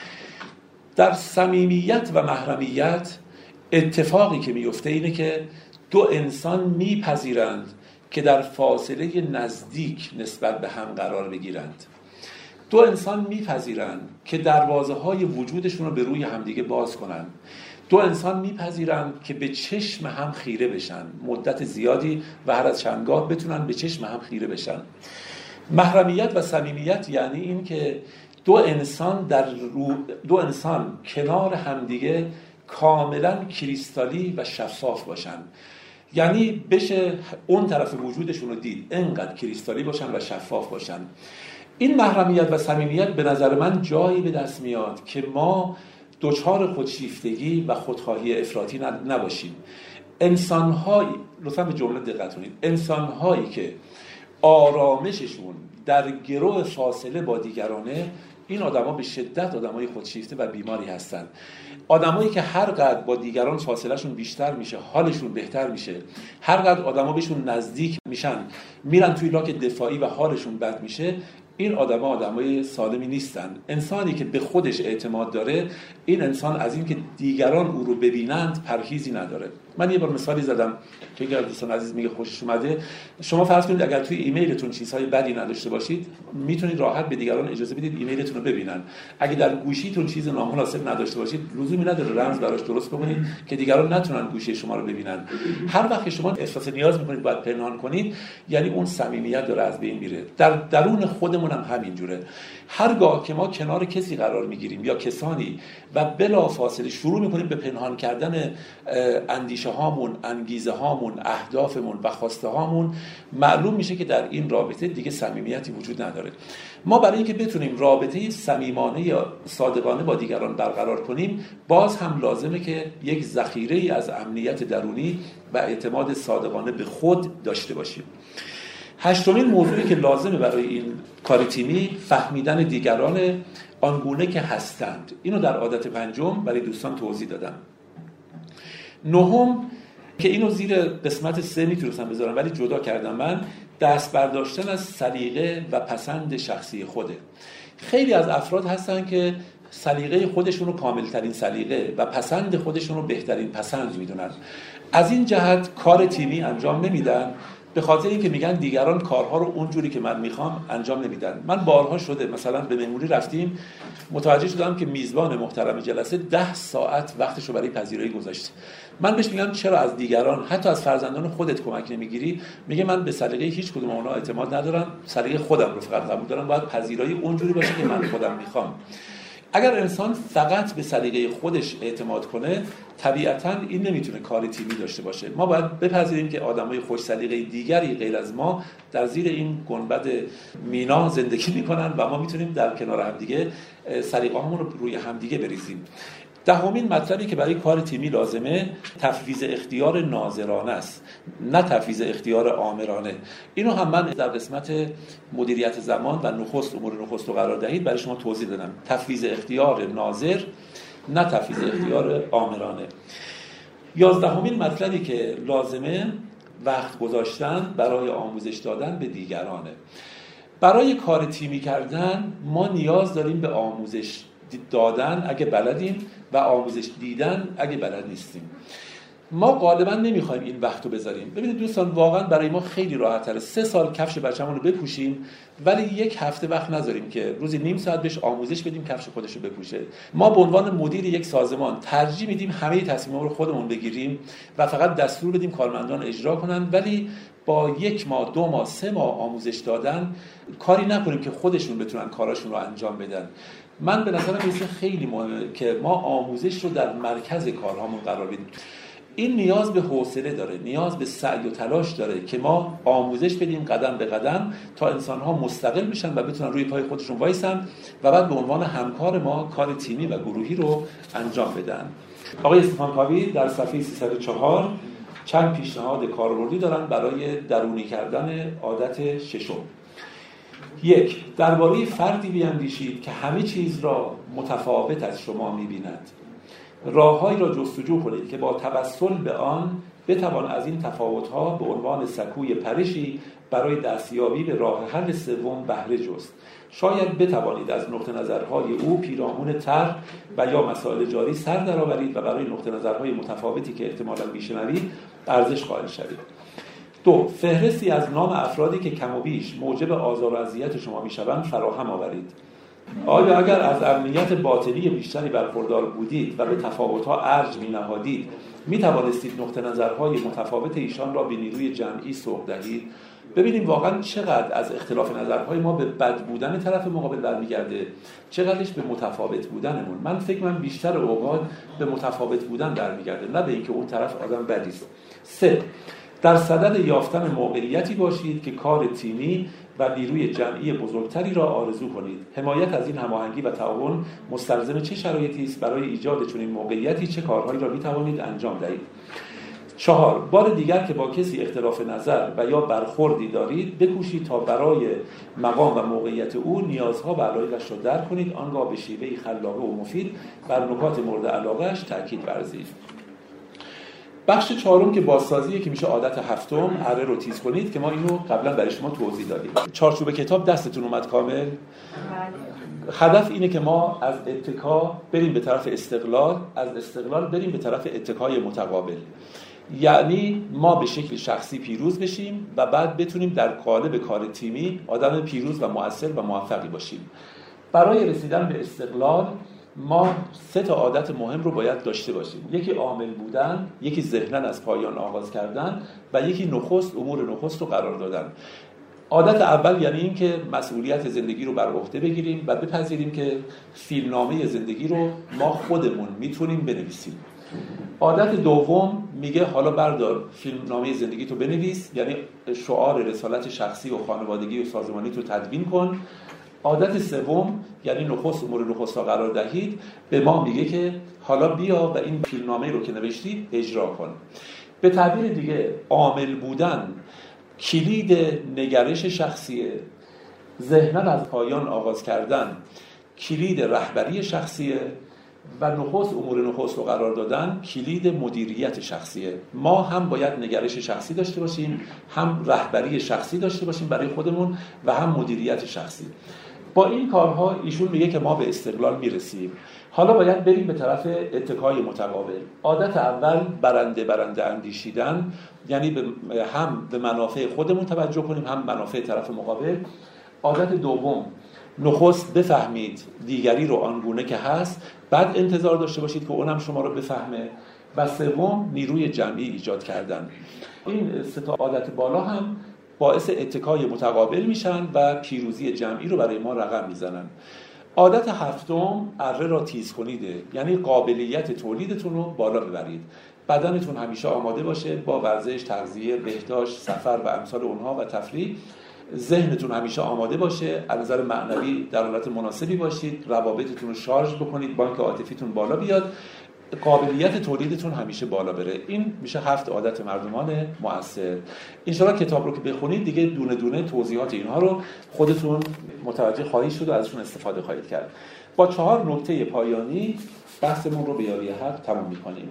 در صمیمیت و محرمیت اتفاقی که میفته اینه که دو انسان میپذیرند که در فاصله نزدیک نسبت به هم قرار بگیرند. دو انسان میپذیرند که دروازه های وجودشون رو به روی همدیگه باز کنند. دو انسان میپذیرند که به چشم هم خیره بشن مدت زیادی و هر از چندگاه بتونن به چشم هم خیره بشن. محرمیت و صمیمیت یعنی این که دو انسان در رو... دو انسان کنار همدیگه کاملا کریستالی و شفاف باشن. یعنی بشه اون طرف وجودشون رو دید، انقدر کریستالی باشن و شفاف باشن. این محرمیت و صمیمیت به نظر من جایی به دست میاد که ما دوچار خودشیفتگی و خودخواهی افراطی نباشیم. انسان‌هایی، لطفاً به جمله دقت کنید، انسان‌هایی که آرامششون در گرو فاصله با دیگرانه، این آدما به شدت آدمای خودشیفته و بیماری هستن. آدمایی که هر قدر با دیگران فاصلهشون بیشتر میشه، حالشون بهتر میشه، هر قدر آدما بهشون نزدیک میشن، میرن توی لاک دفاعی و حالشون بد میشه، این آدما آدمای سالمی نیستن. انسانی که به خودش اعتماد داره، این انسان از این که دیگران او رو ببینند پرهیزی نداره. من یه بار مثالی زدم که اگر دوستان عزیز میگه خوشش اومده، شما فرض کنید اگر توی ایمیلتون چیزهای بدی نداشته باشید، میتونید راحت به دیگران اجازه بدید ایمیلتون رو ببینن. اگه در گوشیتون چیز نامناسب نداشته باشید، لزومی نداره رمز براش درست بکنید که دیگران نتونن گوشی شما رو ببینن. هر وقت شما احساس نیاز میکنید باید پنهان کنید، یعنی اون صمیمیت داره از بین میره. در درون خودمون هم همینجوره. هرگاه که ما کنار کسی قرار میگیریم یا کسانی و بلافاصله شروع میکنیم به پنهان کردن اندیشه هامون، انگیزه هامون، اهدافمون و خواسته هامون، معلوم میشه که در این رابطه دیگه صمیمیتی وجود نداره. ما برای اینکه بتونیم رابطه صمیمانه یا صادقانه با دیگران برقرار کنیم، باز هم لازمه که یک ذخیره‌ای از امنیت درونی و اعتماد صادقانه به خود داشته باشیم. هشتمین موضوعی که لازمه برای این کار تیمی، فهمیدن دیگران آنگونه که هستند. اینو در عادت پنجم برای دوستان توضیح دادم. نهم که اینو زیر قسمت سه میتونستم بذارم ولی جدا کردم من، دست برداشتن از سلیقه و پسند شخصی خوده. خیلی از افراد هستن که سلیقه خودشون رو کاملترین سلیقه و پسند خودشون رو بهترین پسند میدونن. از این جهت کار تیمی انجام نمیدن، به خاطر اینکه میگن دیگران کارها رو اونجوری که من میخوام انجام نمیدن. من بارها شده مثلا به مهمونی رفتیم، متوجه شدم که میزبان محترم جلسه ده ساعت وقتش رو برای پذیرایی گذاشته. من بهش میگم چرا از دیگران، حتی از فرزندان خودت کمک نمیگیری؟ میگه من به سلیقه هیچ کدوم اونها اعتماد ندارم، سلیقه خودم رو فقط قبول دارم، باید پذیرایی اونجوری باشه که من خودم میخوام. اگر انسان فقط به سلیقه خودش اعتماد کنه، طبیعتاً این نمیتونه کار تیمی داشته باشه. ما باید بپذیریم که آدمای خوش سلیقه دیگری غیر از ما در زیر این گنبد مینا زندگی میکنن و ما میتونیم در کنار هم دیگه سلیقه‌هامون رو روی هم دیگه بریزیم. دهمین مطلبی که برای کار تیمی لازمه، تفویض اختیار ناظرانه است، نه تفویض اختیار آمرانه. اینو هم من در قسمت مدیریت زمان و نخست امور نخست رو قرار دهید برای شما توضیح دادم. تفویض اختیار ناظر، نه تفویض اختیار آمرانه. یازدهمین مطلبی که لازمه، وقت گذاشتن برای آموزش دادن به دیگرانه. برای کار تیمی کردن ما نیاز داریم به آموزش دادن اگه بلدیم و آموزش دیدن اگه بلد نیستیم. ما غالبا نمیخوایم این وقت رو بذاریم. ببینید دوستان، واقعا برای ما خیلی راحت تره سه سال کفش بچه‌مون رو بپوشیم ولی یک هفته وقت نذاریم که روزی نیم ساعت بهش آموزش بدیم کفش خودش رو بپوشه. ما به عنوان مدیر یک سازمان ترجیح میدیم همه تصمیم‌ها رو خودمون بگیریم و فقط دستور بدیم کارمندان اجرا کنن، ولی با یک ماه، دو ماه، سه ماه آموزش دادن کاری نکنیم که خودشون بتونن کاراشون رو انجام بدن. من به نظرم این خیلی مهمه که ما آموزش رو در مرکز کارهامون قرار بدیم. این نیاز به حوصله داره، نیاز به سعی و تلاش داره که ما آموزش بدیم قدم به قدم تا انسان‌ها مستقل بشن و بتونن روی پای خودشون وایسن و بعد به عنوان همکار ما کار تیمی و گروهی رو انجام بدن. آقای استفان کاوی در صفحه سیصد و چهار چند پیشنهاد کاربردی دارن برای درونی کردن عادت ششم. یک، درباره فردی بیاندیشید که همه چیز را متفاوت از شما می‌بیند. راههایی را جستجو کنید که با توسل به آن بتوان از این تفاوت‌ها به عنوان سکوی پرشی برای دستیابی به راه حل سوم بهره جست. شاید بتوانید از نقطه نظرهای او پیرامون طرح و یا مسائل جاری سر درآورید و برای نقطه نظرهای متفاوتی که احتمالاً میشنوید ارزش قائل شوید. دو، فهرستی از نام افرادی که کم و بیش موجب آزار و اذیت شما میشوند فراهم آورید. آیا اگر از امنیت باطنی بیشتری برخوردار بودید و به تفاوت‌ها ارج می‌نهادید، می‌توانستید نقطه نظرهای متفاوت ایشان را به نیروی جمعی سوق دهید؟ ببینیم واقعا چقدر از اختلاف نظرهای ما به بد بودن طرف مقابل برمیگرده، چقدرش به متفاوت بودنمون. من فکر من بیشتر اوقات به متفاوت بودن برمیگرده، نه به اینکه اون طرف آدم بدی است. سه، در صدد یافتن موقعیتی باشید که کار تیمی و نیروی جمعی بزرگتری را آرزو کنید. حمایت از این هماهنگی و تعاون مستلزم چه شرایطی است؟ برای ایجاد چنین موقعیتی چه کارهایی را می‌توانید انجام دهید؟ چهار، بار دیگر که با کسی اختلاف نظر و یا برخوردی دارید بکوشید تا برای مقام و موقعیت او نیازها و علایقش را درک کنید، آنگاه به شیوهی خلاقه و مفید بر نکات مورد علاقه‌اش تاکید ورزید. بخش چهارم که بازسازیه که میشه عادت هفتم، اره رو تیز کنید، که ما اینو قبلا برای شما توضیح دادیم. چارچوب کتاب دستتون اومد کامل؟ هدف اینه که ما از اتکا بریم به طرف استقلال، از استقلال بریم به طرف اتکای متقابل. یعنی ما به شکل شخصی پیروز بشیم و بعد بتونیم در قالب کار تیمی آدم پیروز و مؤثر و موفقی باشیم. برای رسیدن به استقلال ما سه تا عادت مهم رو باید داشته باشیم. یکی عامل بودن، یکی ذهناً از پایان آغاز کردن و یکی نخست امور نخست رو قرار دادن. عادت اول یعنی این که مسئولیت زندگی رو بر عهده بگیریم و بپذیریم که فیلمنامه زندگی رو ما خودمون میتونیم بنویسیم. عادت دوم میگه حالا بردار فیلمنامه زندگی تو بنویس، یعنی شعار رسالت شخصی و خانوادگی و سازمانی تو تدوین کن. عادت سوم یعنی نخست امور نخست را قرار دهید، به ما میگه که حالا بیا و این فیلمنامه رو که نوشتی اجرا کن. به تعبیر دیگه عامل بودن کلید نگرش شخصیه، ذهناً از پایان آغاز کردن کلید رهبری شخصیه و نخست امور نخست رو قرار دادن کلید مدیریت شخصیه. ما هم باید نگرش شخصی داشته باشیم، هم رهبری شخصی داشته باشیم برای خودمون و هم مدیریت شخصی. با این کارها ایشون میگه که ما به استقلال میرسیم. حالا باید بریم به طرف اتکای متقابل. عادت اول برنده برنده اندیشیدن، یعنی به هم به منافع خودمون توجه کنیم هم منافع طرف مقابل. عادت دوم نخست بفهمید دیگری رو آنگونه که هست، بعد انتظار داشته باشید که اونم شما رو بفهمه. و سوم نیروی جمعی ایجاد کردن. این سه تا عادت بالا هم باعث اتکای متقابل میشن و پیروزی جمعی رو برای ما رقم میزنن. عادت هفتم اره را تیز کنیده، یعنی قابلیت تولیدتون رو بالا ببرید. بدنتون همیشه آماده باشه با ورزش، تغذیه، بهداشت، سفر و امثال اونها و تفریح. ذهنتون همیشه آماده باشه، از نظر معنوی در حالت مناسبی باشید، روابطتون رو شارژ بکنید، بانک عاطفیتون بالا بیاد، قابلیت تولیدتون همیشه بالا بره. این میشه هفت عادت مردمان مؤثر. ان شاءالله کتاب رو که بخونید دیگه دونه دونه توضیحات اینها رو خودتون متوجه خواهید شد و ازشون استفاده خواهید کرد. با چهار نکته پایانی بحثمون رو به یاری حق تموم می‌کنیم.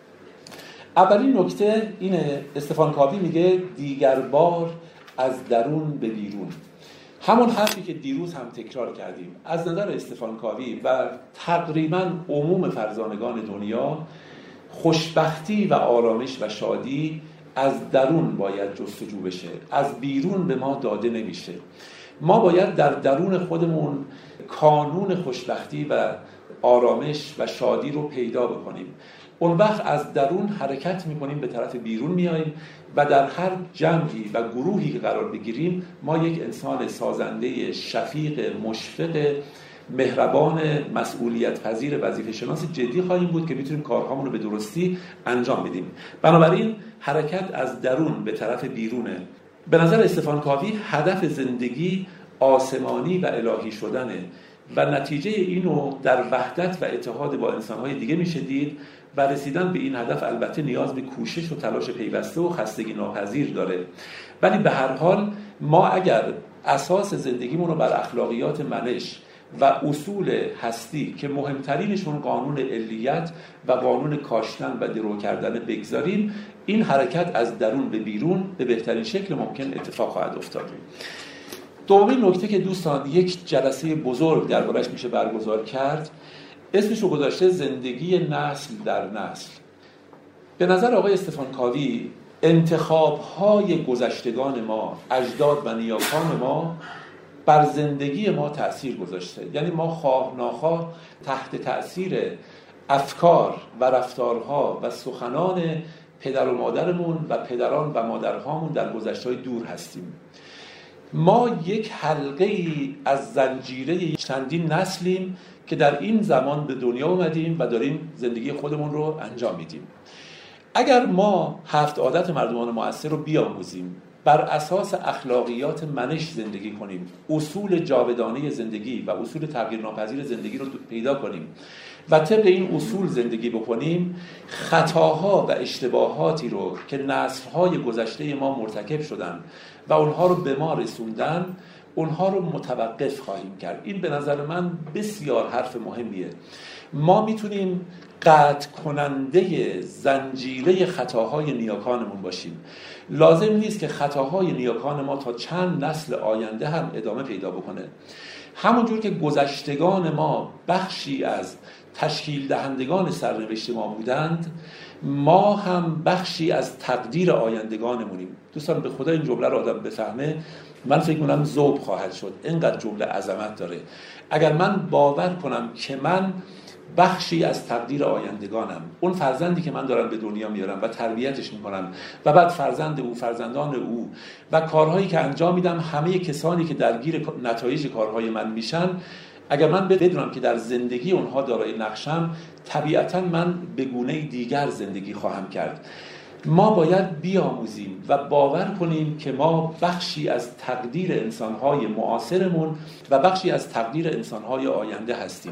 اولین نکته اینه، استفان کاوی میگه دیگر بار از درون به بیرون. همون حرفی که دیروز هم تکرار کردیم. از نظر استفان کاوی و تقریباً عموم فرزانگان دنیا، خوشبختی و آرامش و شادی از درون باید جستجو بشه، از بیرون به ما داده نمیشه. ما باید در درون خودمون کانون خوشبختی و آرامش و شادی رو پیدا بکنیم. اون وقت از درون حرکت میکنیم، به طرف بیرون میاییم و در هر جمعی و گروهی که قرار بگیریم ما یک انسان سازنده، شفیق، مشفق، مهربان، مسئولیت پذیر، وظیفه شناس جدی خواهیم بود که میتونیم کارهامون رو به درستی انجام بدیم. بنابراین حرکت از درون به طرف بیرونه. به نظر استفان کاوی هدف زندگی آسمانی و الهی شدنه و نتیجه اینو در وحدت و اتحاد با انسان‌های دیگه میشه دید و رسیدن به این هدف البته نیاز به کوشش و تلاش پیوسته و خستگی ناپذیر داره. ولی به هر حال ما اگر اساس زندگیمون رو بر اخلاقیات منش و اصول هستی که مهمترینشون قانون علیت و قانون کاشتن و درو کردن بگذاریم، این حرکت از درون به بیرون به بهترین شکل ممکن اتفاق خواهد افتاد. دومین نکته که دوستان یک جلسه بزرگ دربارش میشه برگزار کرد، اسمش رو گذاشته زندگی نسل در نسل. به نظر آقای استفان کاوی انتخاب‌های گذشتگان ما، اجداد و نیاکان ما بر زندگی ما تأثیر گذاشته. یعنی ما خواه ناخواه تحت تأثیر افکار و رفتارها و سخنان پدر و مادرمون و پدران و مادرهامون در گذشته‌های دور هستیم. ما یک حلقه‌ای از زنجیره چندین نسلیم که در این زمان به دنیا اومدیم و داریم زندگی خودمون رو انجام میدیم. اگر ما هفت عادت مردمان مؤثر رو بیاموزیم، بر اساس اخلاقیات منش زندگی کنیم، اصول جاودانه زندگی و اصول تغییر ناپذیر زندگی رو پیدا کنیم و طبق این اصول زندگی بکنیم، خطاها و اشتباهاتی رو که نسل‌های گذشته ما مرتکب شدن و اونها رو به ما رسوندن، اونها رو متوقف خواهیم کرد. این به نظر من بسیار حرف مهمیه. ما میتونیم قطع کننده زنجیره خطاهای نیاکانمون باشیم. لازم نیست که خطاهای نیاکان ما تا چند نسل آینده هم ادامه پیدا بکنه. همونجور که گذشتگان ما بخشی از تشکیل دهندگان سرنوشت ما بودند، ما هم بخشی از تقدیر آیندگانمونیم. دوستان به خدا این جمله رو آدم بفهمه، من فکر کنم ذوب خواهد شد. اینقدر جمله عظمت داره. اگر من باور کنم که من بخشی از تقدیر آیندگانم، اون فرزندی که من دارم به دنیا میارم و تربیتش میکنم و بعد فرزند او، فرزندان او و کارهایی که انجام میدم، همه کسانی که درگیر نتایج کارهای من میشن، اگر من بدونم که در زندگی اونها دارای نقشم، طبیعتا من به گونه دیگر زندگی خواهم کرد. ما باید بیاموزیم و باور کنیم که ما بخشی از تقدیر انسانهای معاصرمون و بخشی از تقدیر انسانهای آینده هستیم.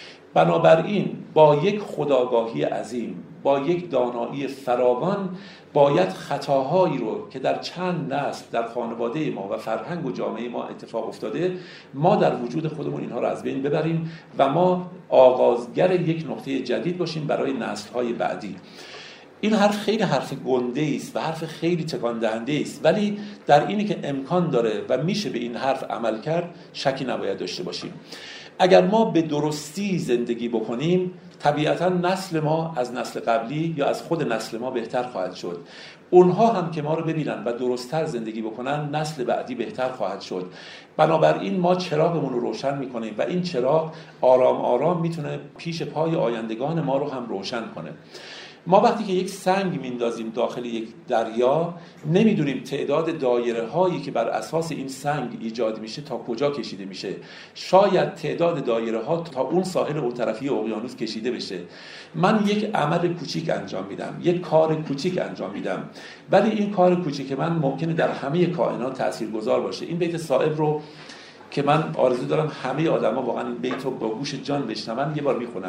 بنابراین با یک خودآگاهی عظیم، با یک دانایی فراوان، باید خطاهایی رو که در چند نسل در خانواده ما و فرهنگ و جامعه ما اتفاق افتاده، ما در وجود خودمون اینها رو از بین ببریم و ما آغازگر یک نقطه جدید باشیم برای نسل‌های بعدی. این حرف خیلی حرف گنده است و حرف خیلی تکان دهنده است، ولی در اینی که امکان داره و میشه به این حرف عمل کرد، شکی نباید داشته باشیم. اگر ما به درستی زندگی بکنیم، طبیعتا نسل ما از نسل قبلی یا از خود نسل ما بهتر خواهد شد. اونها هم که ما رو ببینن و درست‌تر زندگی بکنن، نسل بعدی بهتر خواهد شد. بنابراین ما چراغمون رو روشن میکنیم و این چراغ آرام آرام میتونه پیش پای آیندگان ما رو هم روشن کنه. ما وقتی که یک سنگ میندازیم داخل یک دریا، نمیدونیم تعداد دایره هایی که بر اساس این سنگ ایجاد میشه تا کجا کشیده میشه. شاید تعداد دایره ها تا اون ساحل اون طرفی اقیانوس کشیده بشه. من یک عمل کوچیک انجام میدم، یک کار کوچیک انجام میدم، ولی این کار کوچیک من ممکنه در همه کائنات تاثیرگذار باشه. این بیت صائب رو که من آرزو دارم همه آدما واقعا این بیت رو با گوش جان بشنون، یه بار میخونم.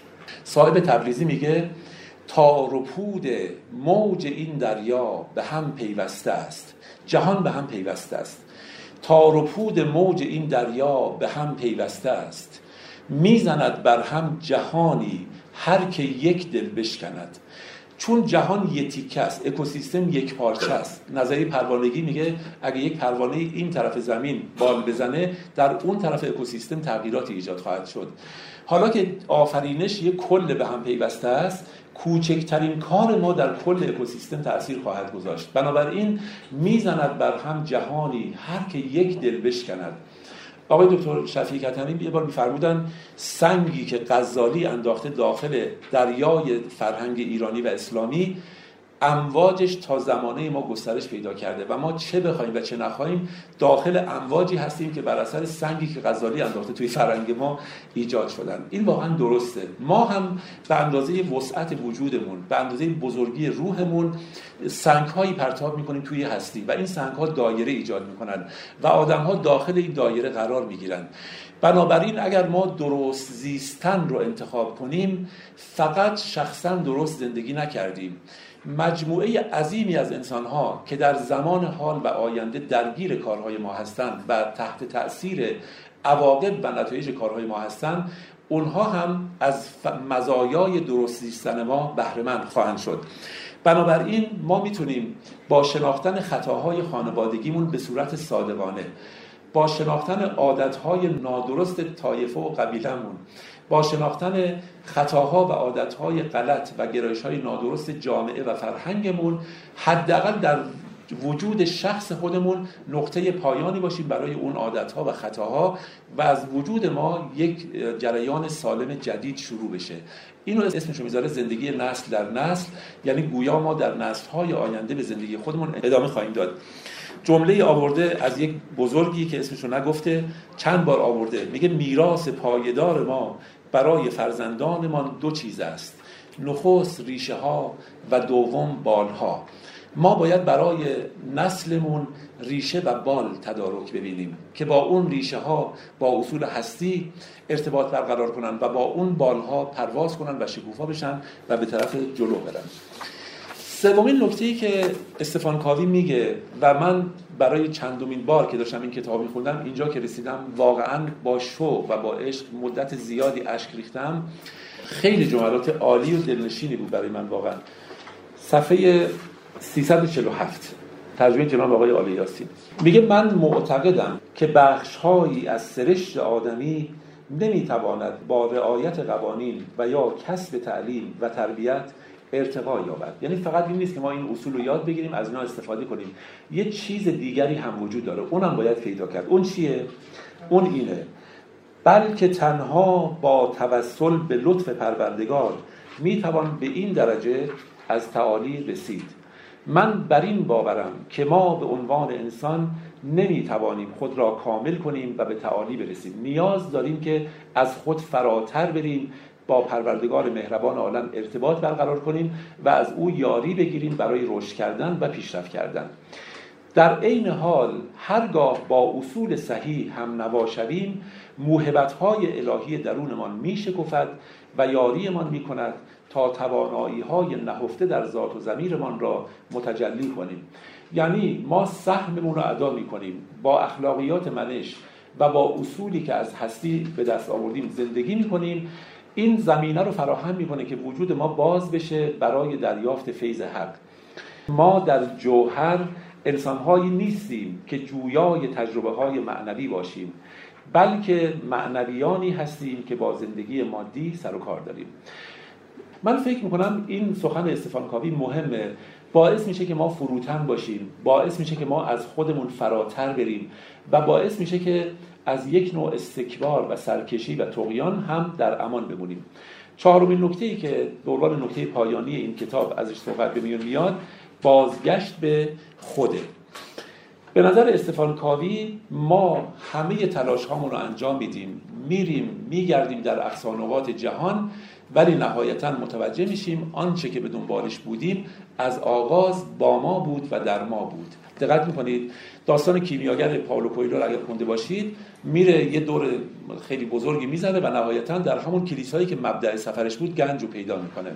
صائب تبریزی میگه: تار و پود موج این دریا به هم پیوسته است. جهان به هم پیوسته است. تار و پود موج این دریا به هم پیوسته است. میزند بر هم جهانی هر که یک دل بشکند. چون جهان یک تیکه است، اکوسیستم یک پارچه است. نظریه پروانگی میگه اگه یک پروانه این طرف زمین بال بزنه، در اون طرف اکوسیستم تغییراتی ایجاد خواهد شد. حالا که آفرینش یک کل به هم پیوسته است، کوچکترین کار ما در کل اکوسیستم تأثیر خواهد گذاشت. بنابراین میزند بر هم جهانی هر که یک دل بشکند. آقای دکتر شفیع کتمی یه بار می‌فرمودن سنگی که غزالی انداخته داخل دریای فرهنگ ایرانی و اسلامی، امواجش تا زمانه ما گسترش پیدا کرده و ما چه بخوایم و چه نخوایم داخل امواجی هستیم که بر اثر سنگی که غزالی انداخته توی فرهنگ ما ایجاد شدن. این واقعا درسته. ما هم به اندازه وسعت وجودمون، به اندازه بزرگی روحمون، سنگ‌هایی پرتاب می‌کنیم توی هستی و این سنگ‌ها دایره ایجاد می‌کنن و آدم‌ها داخل این دایره قرار می‌گیرن. بنابراین اگر ما درست زیستن رو انتخاب کنیم، فقط شخصا درست زندگی نکردیم. مجموعه عظیمی از انسان‌ها که در زمان حال و آینده درگیر کارهای ما هستند و تحت تأثیر عواقب و نتایج کارهای ما هستند، اونها هم از مزایای درست زیستن ما بهره مند خواهند شد. بنابراین ما میتونیم با شناختن خطاهای خانوادگیمون به صورت صادقانه، با شناختن عادتهای نادرست طایفه و قبیله‌مون، با شناختن خطاها و عادتهای غلط و گرایش‌های نادرست جامعه و فرهنگمون، حداقل در وجود شخص خودمون نقطه پایانی باشیم برای اون عادتها و خطاها و از وجود ما یک جریان سالم جدید شروع بشه. اینو اسمشو میذاره زندگی نسل در نسل، یعنی گویا ما در نسل‌های آینده به زندگی خودمون ادامه خواهیم داد. جمله آورده از یک بزرگی که اسمشو نگفته، چند بار آورده، میگه میراث پایدار ما برای فرزندانمان دو چیز است: نخست ریشه ها و دوم بال ها. ما باید برای نسلمون ریشه و بال تدارک ببینیم که با اون ریشه ها با اصول هستی ارتباط برقرار کنن و با اون بال ها پرواز کنن و شکوفا بشن و به طرف جلو برن. سومین نکته‌ای که استفان کاوی میگه و من برای چندمین بار که داشتم این کتاب می‌خوندم اینجا که رسیدم واقعاً با شوق و با عشق مدت زیادی اشک ریختم. خیلی جملات عالی و دلنشینی بود برای من واقعاً. صفحه سیصد و چهل و هفت ترجمه جناب آقای آل یاسین میگه من معتقدم که بخش‌هایی از سرشت آدمی نمیتواند با رعایت قوانین و یا کسب تعلیم و تربیت ارتقا یابد. یعنی فقط این نیست که ما این اصول رو یاد بگیریم از اینا استفاده کنیم، یه چیز دیگری هم وجود داره، اونم باید پیدا کرد. اون چیه؟ اون اینه بلکه تنها با توسل به لطف پروردگار میتوان به این درجه از تعالی رسید. من بر این باورم که ما به عنوان انسان نمیتوانیم خود را کامل کنیم و به تعالی برسیم. نیاز داریم که از خود فراتر بریم، با پروردگار مهربان عالم ارتباط برقرار کنیم و از او یاری بگیریم برای رشد کردن و پیشرفت کردن. در عین حال هرگاه با اصول صحیح هم نوا شویم، موهبت‌های الهی درونمان میشکفد و یاریمان میکند تا توانایی‌های نهفته در ذات و ضمیرمان را متجلی کنیم. یعنی ما سهممون رو ادا میکنیم، با اخلاقیات منش و با اصولی که از هستی به دست آوردیم زندگی میکنیم. این زمینه رو فراهم میکنه که وجود ما باز بشه برای دریافت فیض حق. ما در جوهر انسان‌هایی نیستیم که جویای تجربه‌های معنوی باشیم، بلکه معنویانی هستیم که با زندگی مادی سر و کار داریم. من فکر میکنم این سخن استفان کاوی مهمه، باعث میشه که ما فروتن باشیم، باعث میشه که ما از خودمون فراتر بریم و باعث میشه که از یک نوع استکبار و سرکشی و طغیان هم در امان بمونیم. چهارمین نکته‌ای که به عنوان نکته پایانی این کتاب ازش صحبت به میون میاد بازگشت به خوده. به نظر استفان کاوی ما همه تلاش هامون رو انجام میدیم، میریم میگردیم در اقصانوات جهان، ولی نهایتاً متوجه میشیم آنچه که به دنبالش بودیم از آغاز با ما بود و در ما بود. دقت میکنید داستان کیمیاگر پائولو کوئلو رو اگر خونده باشید، میره یه دور خیلی بزرگی میزنه و نهایتاً در همون کلیسایی که مبدأ سفرش بود گنج رو پیدا میکنه.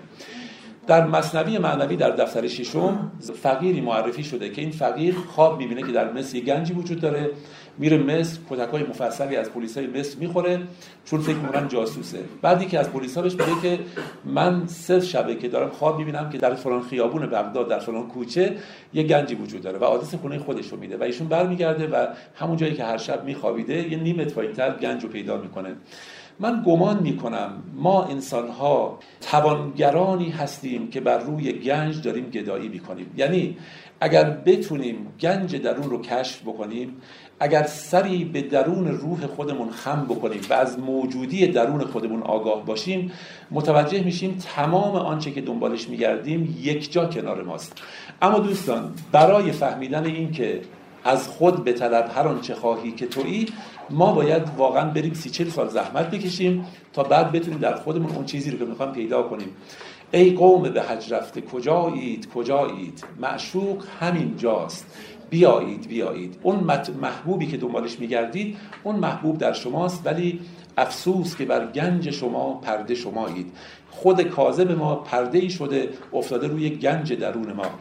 در مثنوی معنوی در دفتر ششم فقیری معرفی شده که این فقیر خواب میبینه که در مصر یه گنجی وجود داره، میره مصر، کتکای مفصلی از پلیسای مصر میخوره چون فکر میکنن جاسوسه. بعدی که از پلیسا بهش میگه که من سه شبه که دارم خواب میبینم که در فلان خیابون بغداد در فلان کوچه یه گنجی وجود داره و آدرس خونه خودش رو میده و ایشون برمیگرده و همون جایی که هر شب میخوابیده یه نیم متر پایین‌تر گنج رو پیدا میکنه. من گمان میکنم ما انسان‌ها توانگرانی هستیم که بر روی گنج داریم گدایی میکنیم. یعنی اگر بتونیم گنج درون رو کشف بکنیم، اگر سری به درون روح خودمون خم بکنیم و از موجودی درون خودمون آگاه باشیم، متوجه میشیم تمام آنچه که دنبالش میگردیم یک جا کنار ماست. اما دوستان، برای فهمیدن این که از خود به طلب هر آنچه خواهی که تویی، ما باید واقعا بریم سی چل سال زحمت بکشیم تا بعد بتونیم در خودمون اون چیزی رو که میخوایم پیدا کنیم. ای قوم به حج رفته کجایید کجایید، معشوق همین جاست، بیایید بیایید. اون محبوبی که دنبالش میگردید اون محبوب در شماست، ولی افسوس که بر گنج شما پرده شمایید. خود کاذب ما پرده‌ای شده افتاده روی گنج درون ما.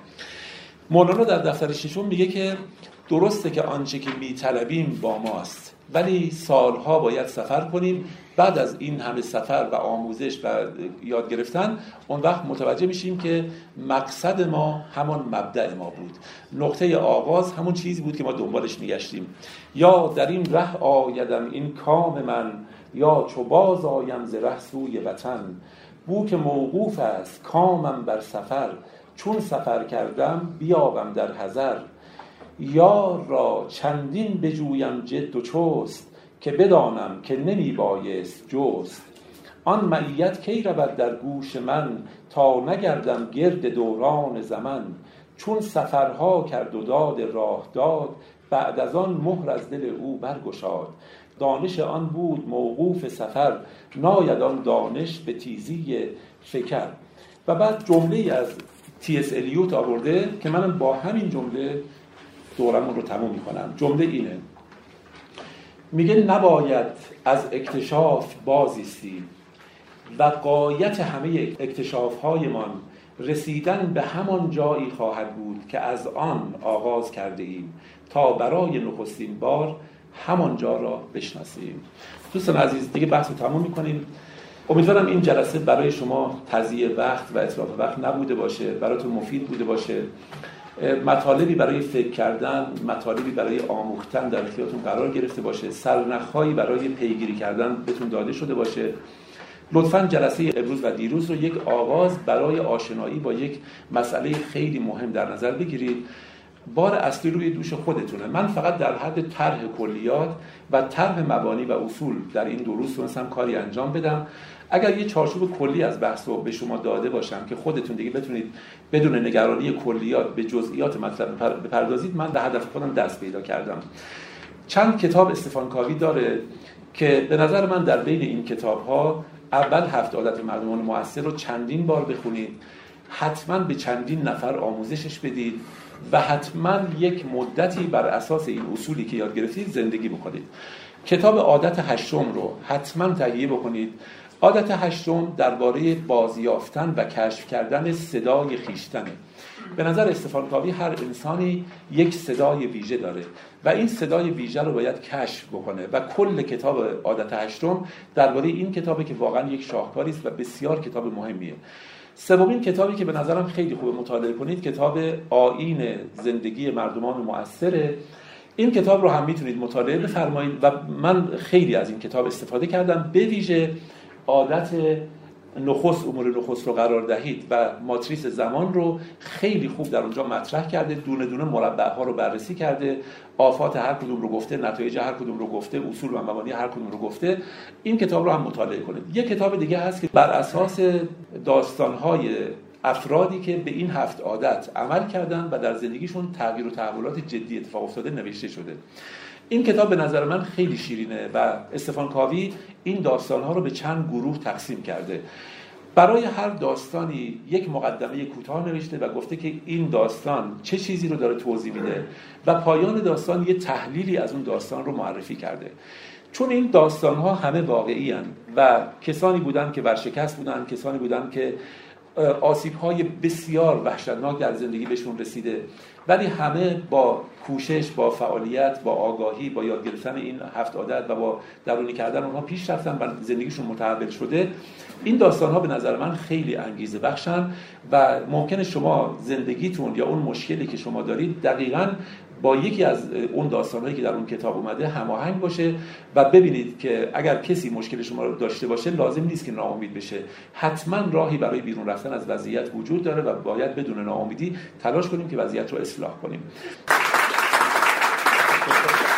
مولانا در دفتر ششم میگه که درسته که آنچه که میطلبیم با ماست، ولی سالها باید سفر کنیم. بعد از این همه سفر و آموزش و یاد گرفتن، اون وقت متوجه میشیم که مقصد ما همان مبدأ ما بود، نقطه آغاز همون چیزی بود که ما دنبالش میگشتیم. یا در این ره آیدم این کام من، یا چو باز آیم ز ره سوی وطن. بو که موقوف است کامم بر سفر، چون سفر کردم بیابم در حضر. یار را چندین بجویم جد و چست، که بدانم که نمی بایست جست. آن معیت کی رود در گوش من، تا نگردم گرد دوران زمن. چون سفرها کرد و داد راه داد، بعد از آن مهر از دل او برگشاد. دانش آن بود موقوف سفر، ناید آن دانش به تیزی فکر. و بعد جمله از تی اس الیوت آورده که من با همین جمله دورمون رو تموم میکنم. جمله اینه، میگه نباید از اکتشاف بازایستیم و غایت همه اکتشاف‌هایمان رسیدن به همان جایی خواهد بود که از آن آغاز کرده ایم تا برای نخستین بار همان جا را بشناسیم. دوستان عزیز، دیگه بحث رو تموم میکنیم. امیدوارم این جلسه برای شما تضییع وقت و اتلاف وقت نبوده باشه، براتون مفید بوده باشه، مطالبی برای فکر کردن، مطالبی برای آموختن در اختیارتون قرار گرفته باشه، سرنخ‌هایی برای پیگیری کردن بهتون داده شده باشه. لطفاً جلسه امروز و دیروز رو یک آغاز برای آشنایی با یک مسئله خیلی مهم در نظر بگیرید. بار اصلی روی دوش خودتونه. من فقط در حد طرح کلیات و طرح مبانی و اصول در این دو روز تونستم کاری انجام بدم. اگر یه چارچوب کلی از بحث رو به شما داده باشم که خودتون دیگه بتونید بدون نگرانی کلیات به جزئیات مطلب بپردازید، من به هدف خودم دست پیدا کردم. چند کتاب استفان کاوی داره که به نظر من در بین این کتاب‌ها اول هفت عادت مردمان مؤثر رو چندین بار بخونید، حتما به چندین نفر آموزشش بدید و حتما یک مدتی بر اساس این اصولی که یاد گرفتید زندگی بکنید. کتاب عادت هشتم رو حتما تهیه بکنید. عادت هشتم درباره بازیافتن و کشف کردن صدای خویشتنه. به نظر استفان کاوی هر انسانی یک صدای ویژه داره و این صدای ویژه رو باید کشف بکنه و کل کتاب عادت هشتم درباره این کتابه که واقعا یک شاهکاری است و بسیار کتاب مهمیه. سومین کتابی که به نظرم خیلی خوب مطالعه کنید کتاب آیین زندگی مردمان مؤثره. این کتاب رو هم میتونید مطالعه بفرمایید و من خیلی از این کتاب استفاده کردم. به ویژه عادت نخست، امور نخست رو قرار دهید و ماتریس زمان رو خیلی خوب در اونجا مطرح کرده، دونه دونه مربع‌ها رو بررسی کرده، آفات هر کدوم رو گفته، نتایج هر کدوم رو گفته، اصول و مبانی هر کدوم رو گفته. این کتاب رو هم مطالعه کنید. یک کتاب دیگه هست که بر اساس داستان‌های افرادی که به این هفت عادت عمل کردن و در زندگیشون تغییر و تحولات جدی اتفاق افتاده نوشته شده. این کتاب به نظر من خیلی شیرینه و استفان کاوی این داستان‌ها رو به چند گروه تقسیم کرده. برای هر داستانی یک مقدمه کوتاه نوشته و گفته که این داستان چه چیزی رو داره توضیح میده و پایان داستان یه تحلیلی از اون داستان رو معرفی کرده. چون این داستان‌ها همه واقعی هستند و کسانی بودن که ورشکست بودن، کسانی بودن که آسیب‌های بسیار وحشتناک در زندگی بهشون رسیده، ولی همه با کوشش، با فعالیت، با آگاهی، با یاد گرفتن این هفت عادت و با درونی کردن اونها پیش رفتن و زندگیشون متحول شده. این داستان‌ها به نظر من خیلی انگیزه بخشن و ممکنه شما زندگیتون یا اون مشکلی که شما دارید دقیقاً با یکی از اون داستان‌هایی که در اون کتاب اومده هماهنگ باشه و ببینید که اگر کسی مشکل شما رو داشته باشه لازم نیست که ناامید بشه. حتما راهی برای بیرون رفتن از وضعیت وجود داره و باید بدون ناامیدی تلاش کنیم که وضعیت رو اصلاح کنیم.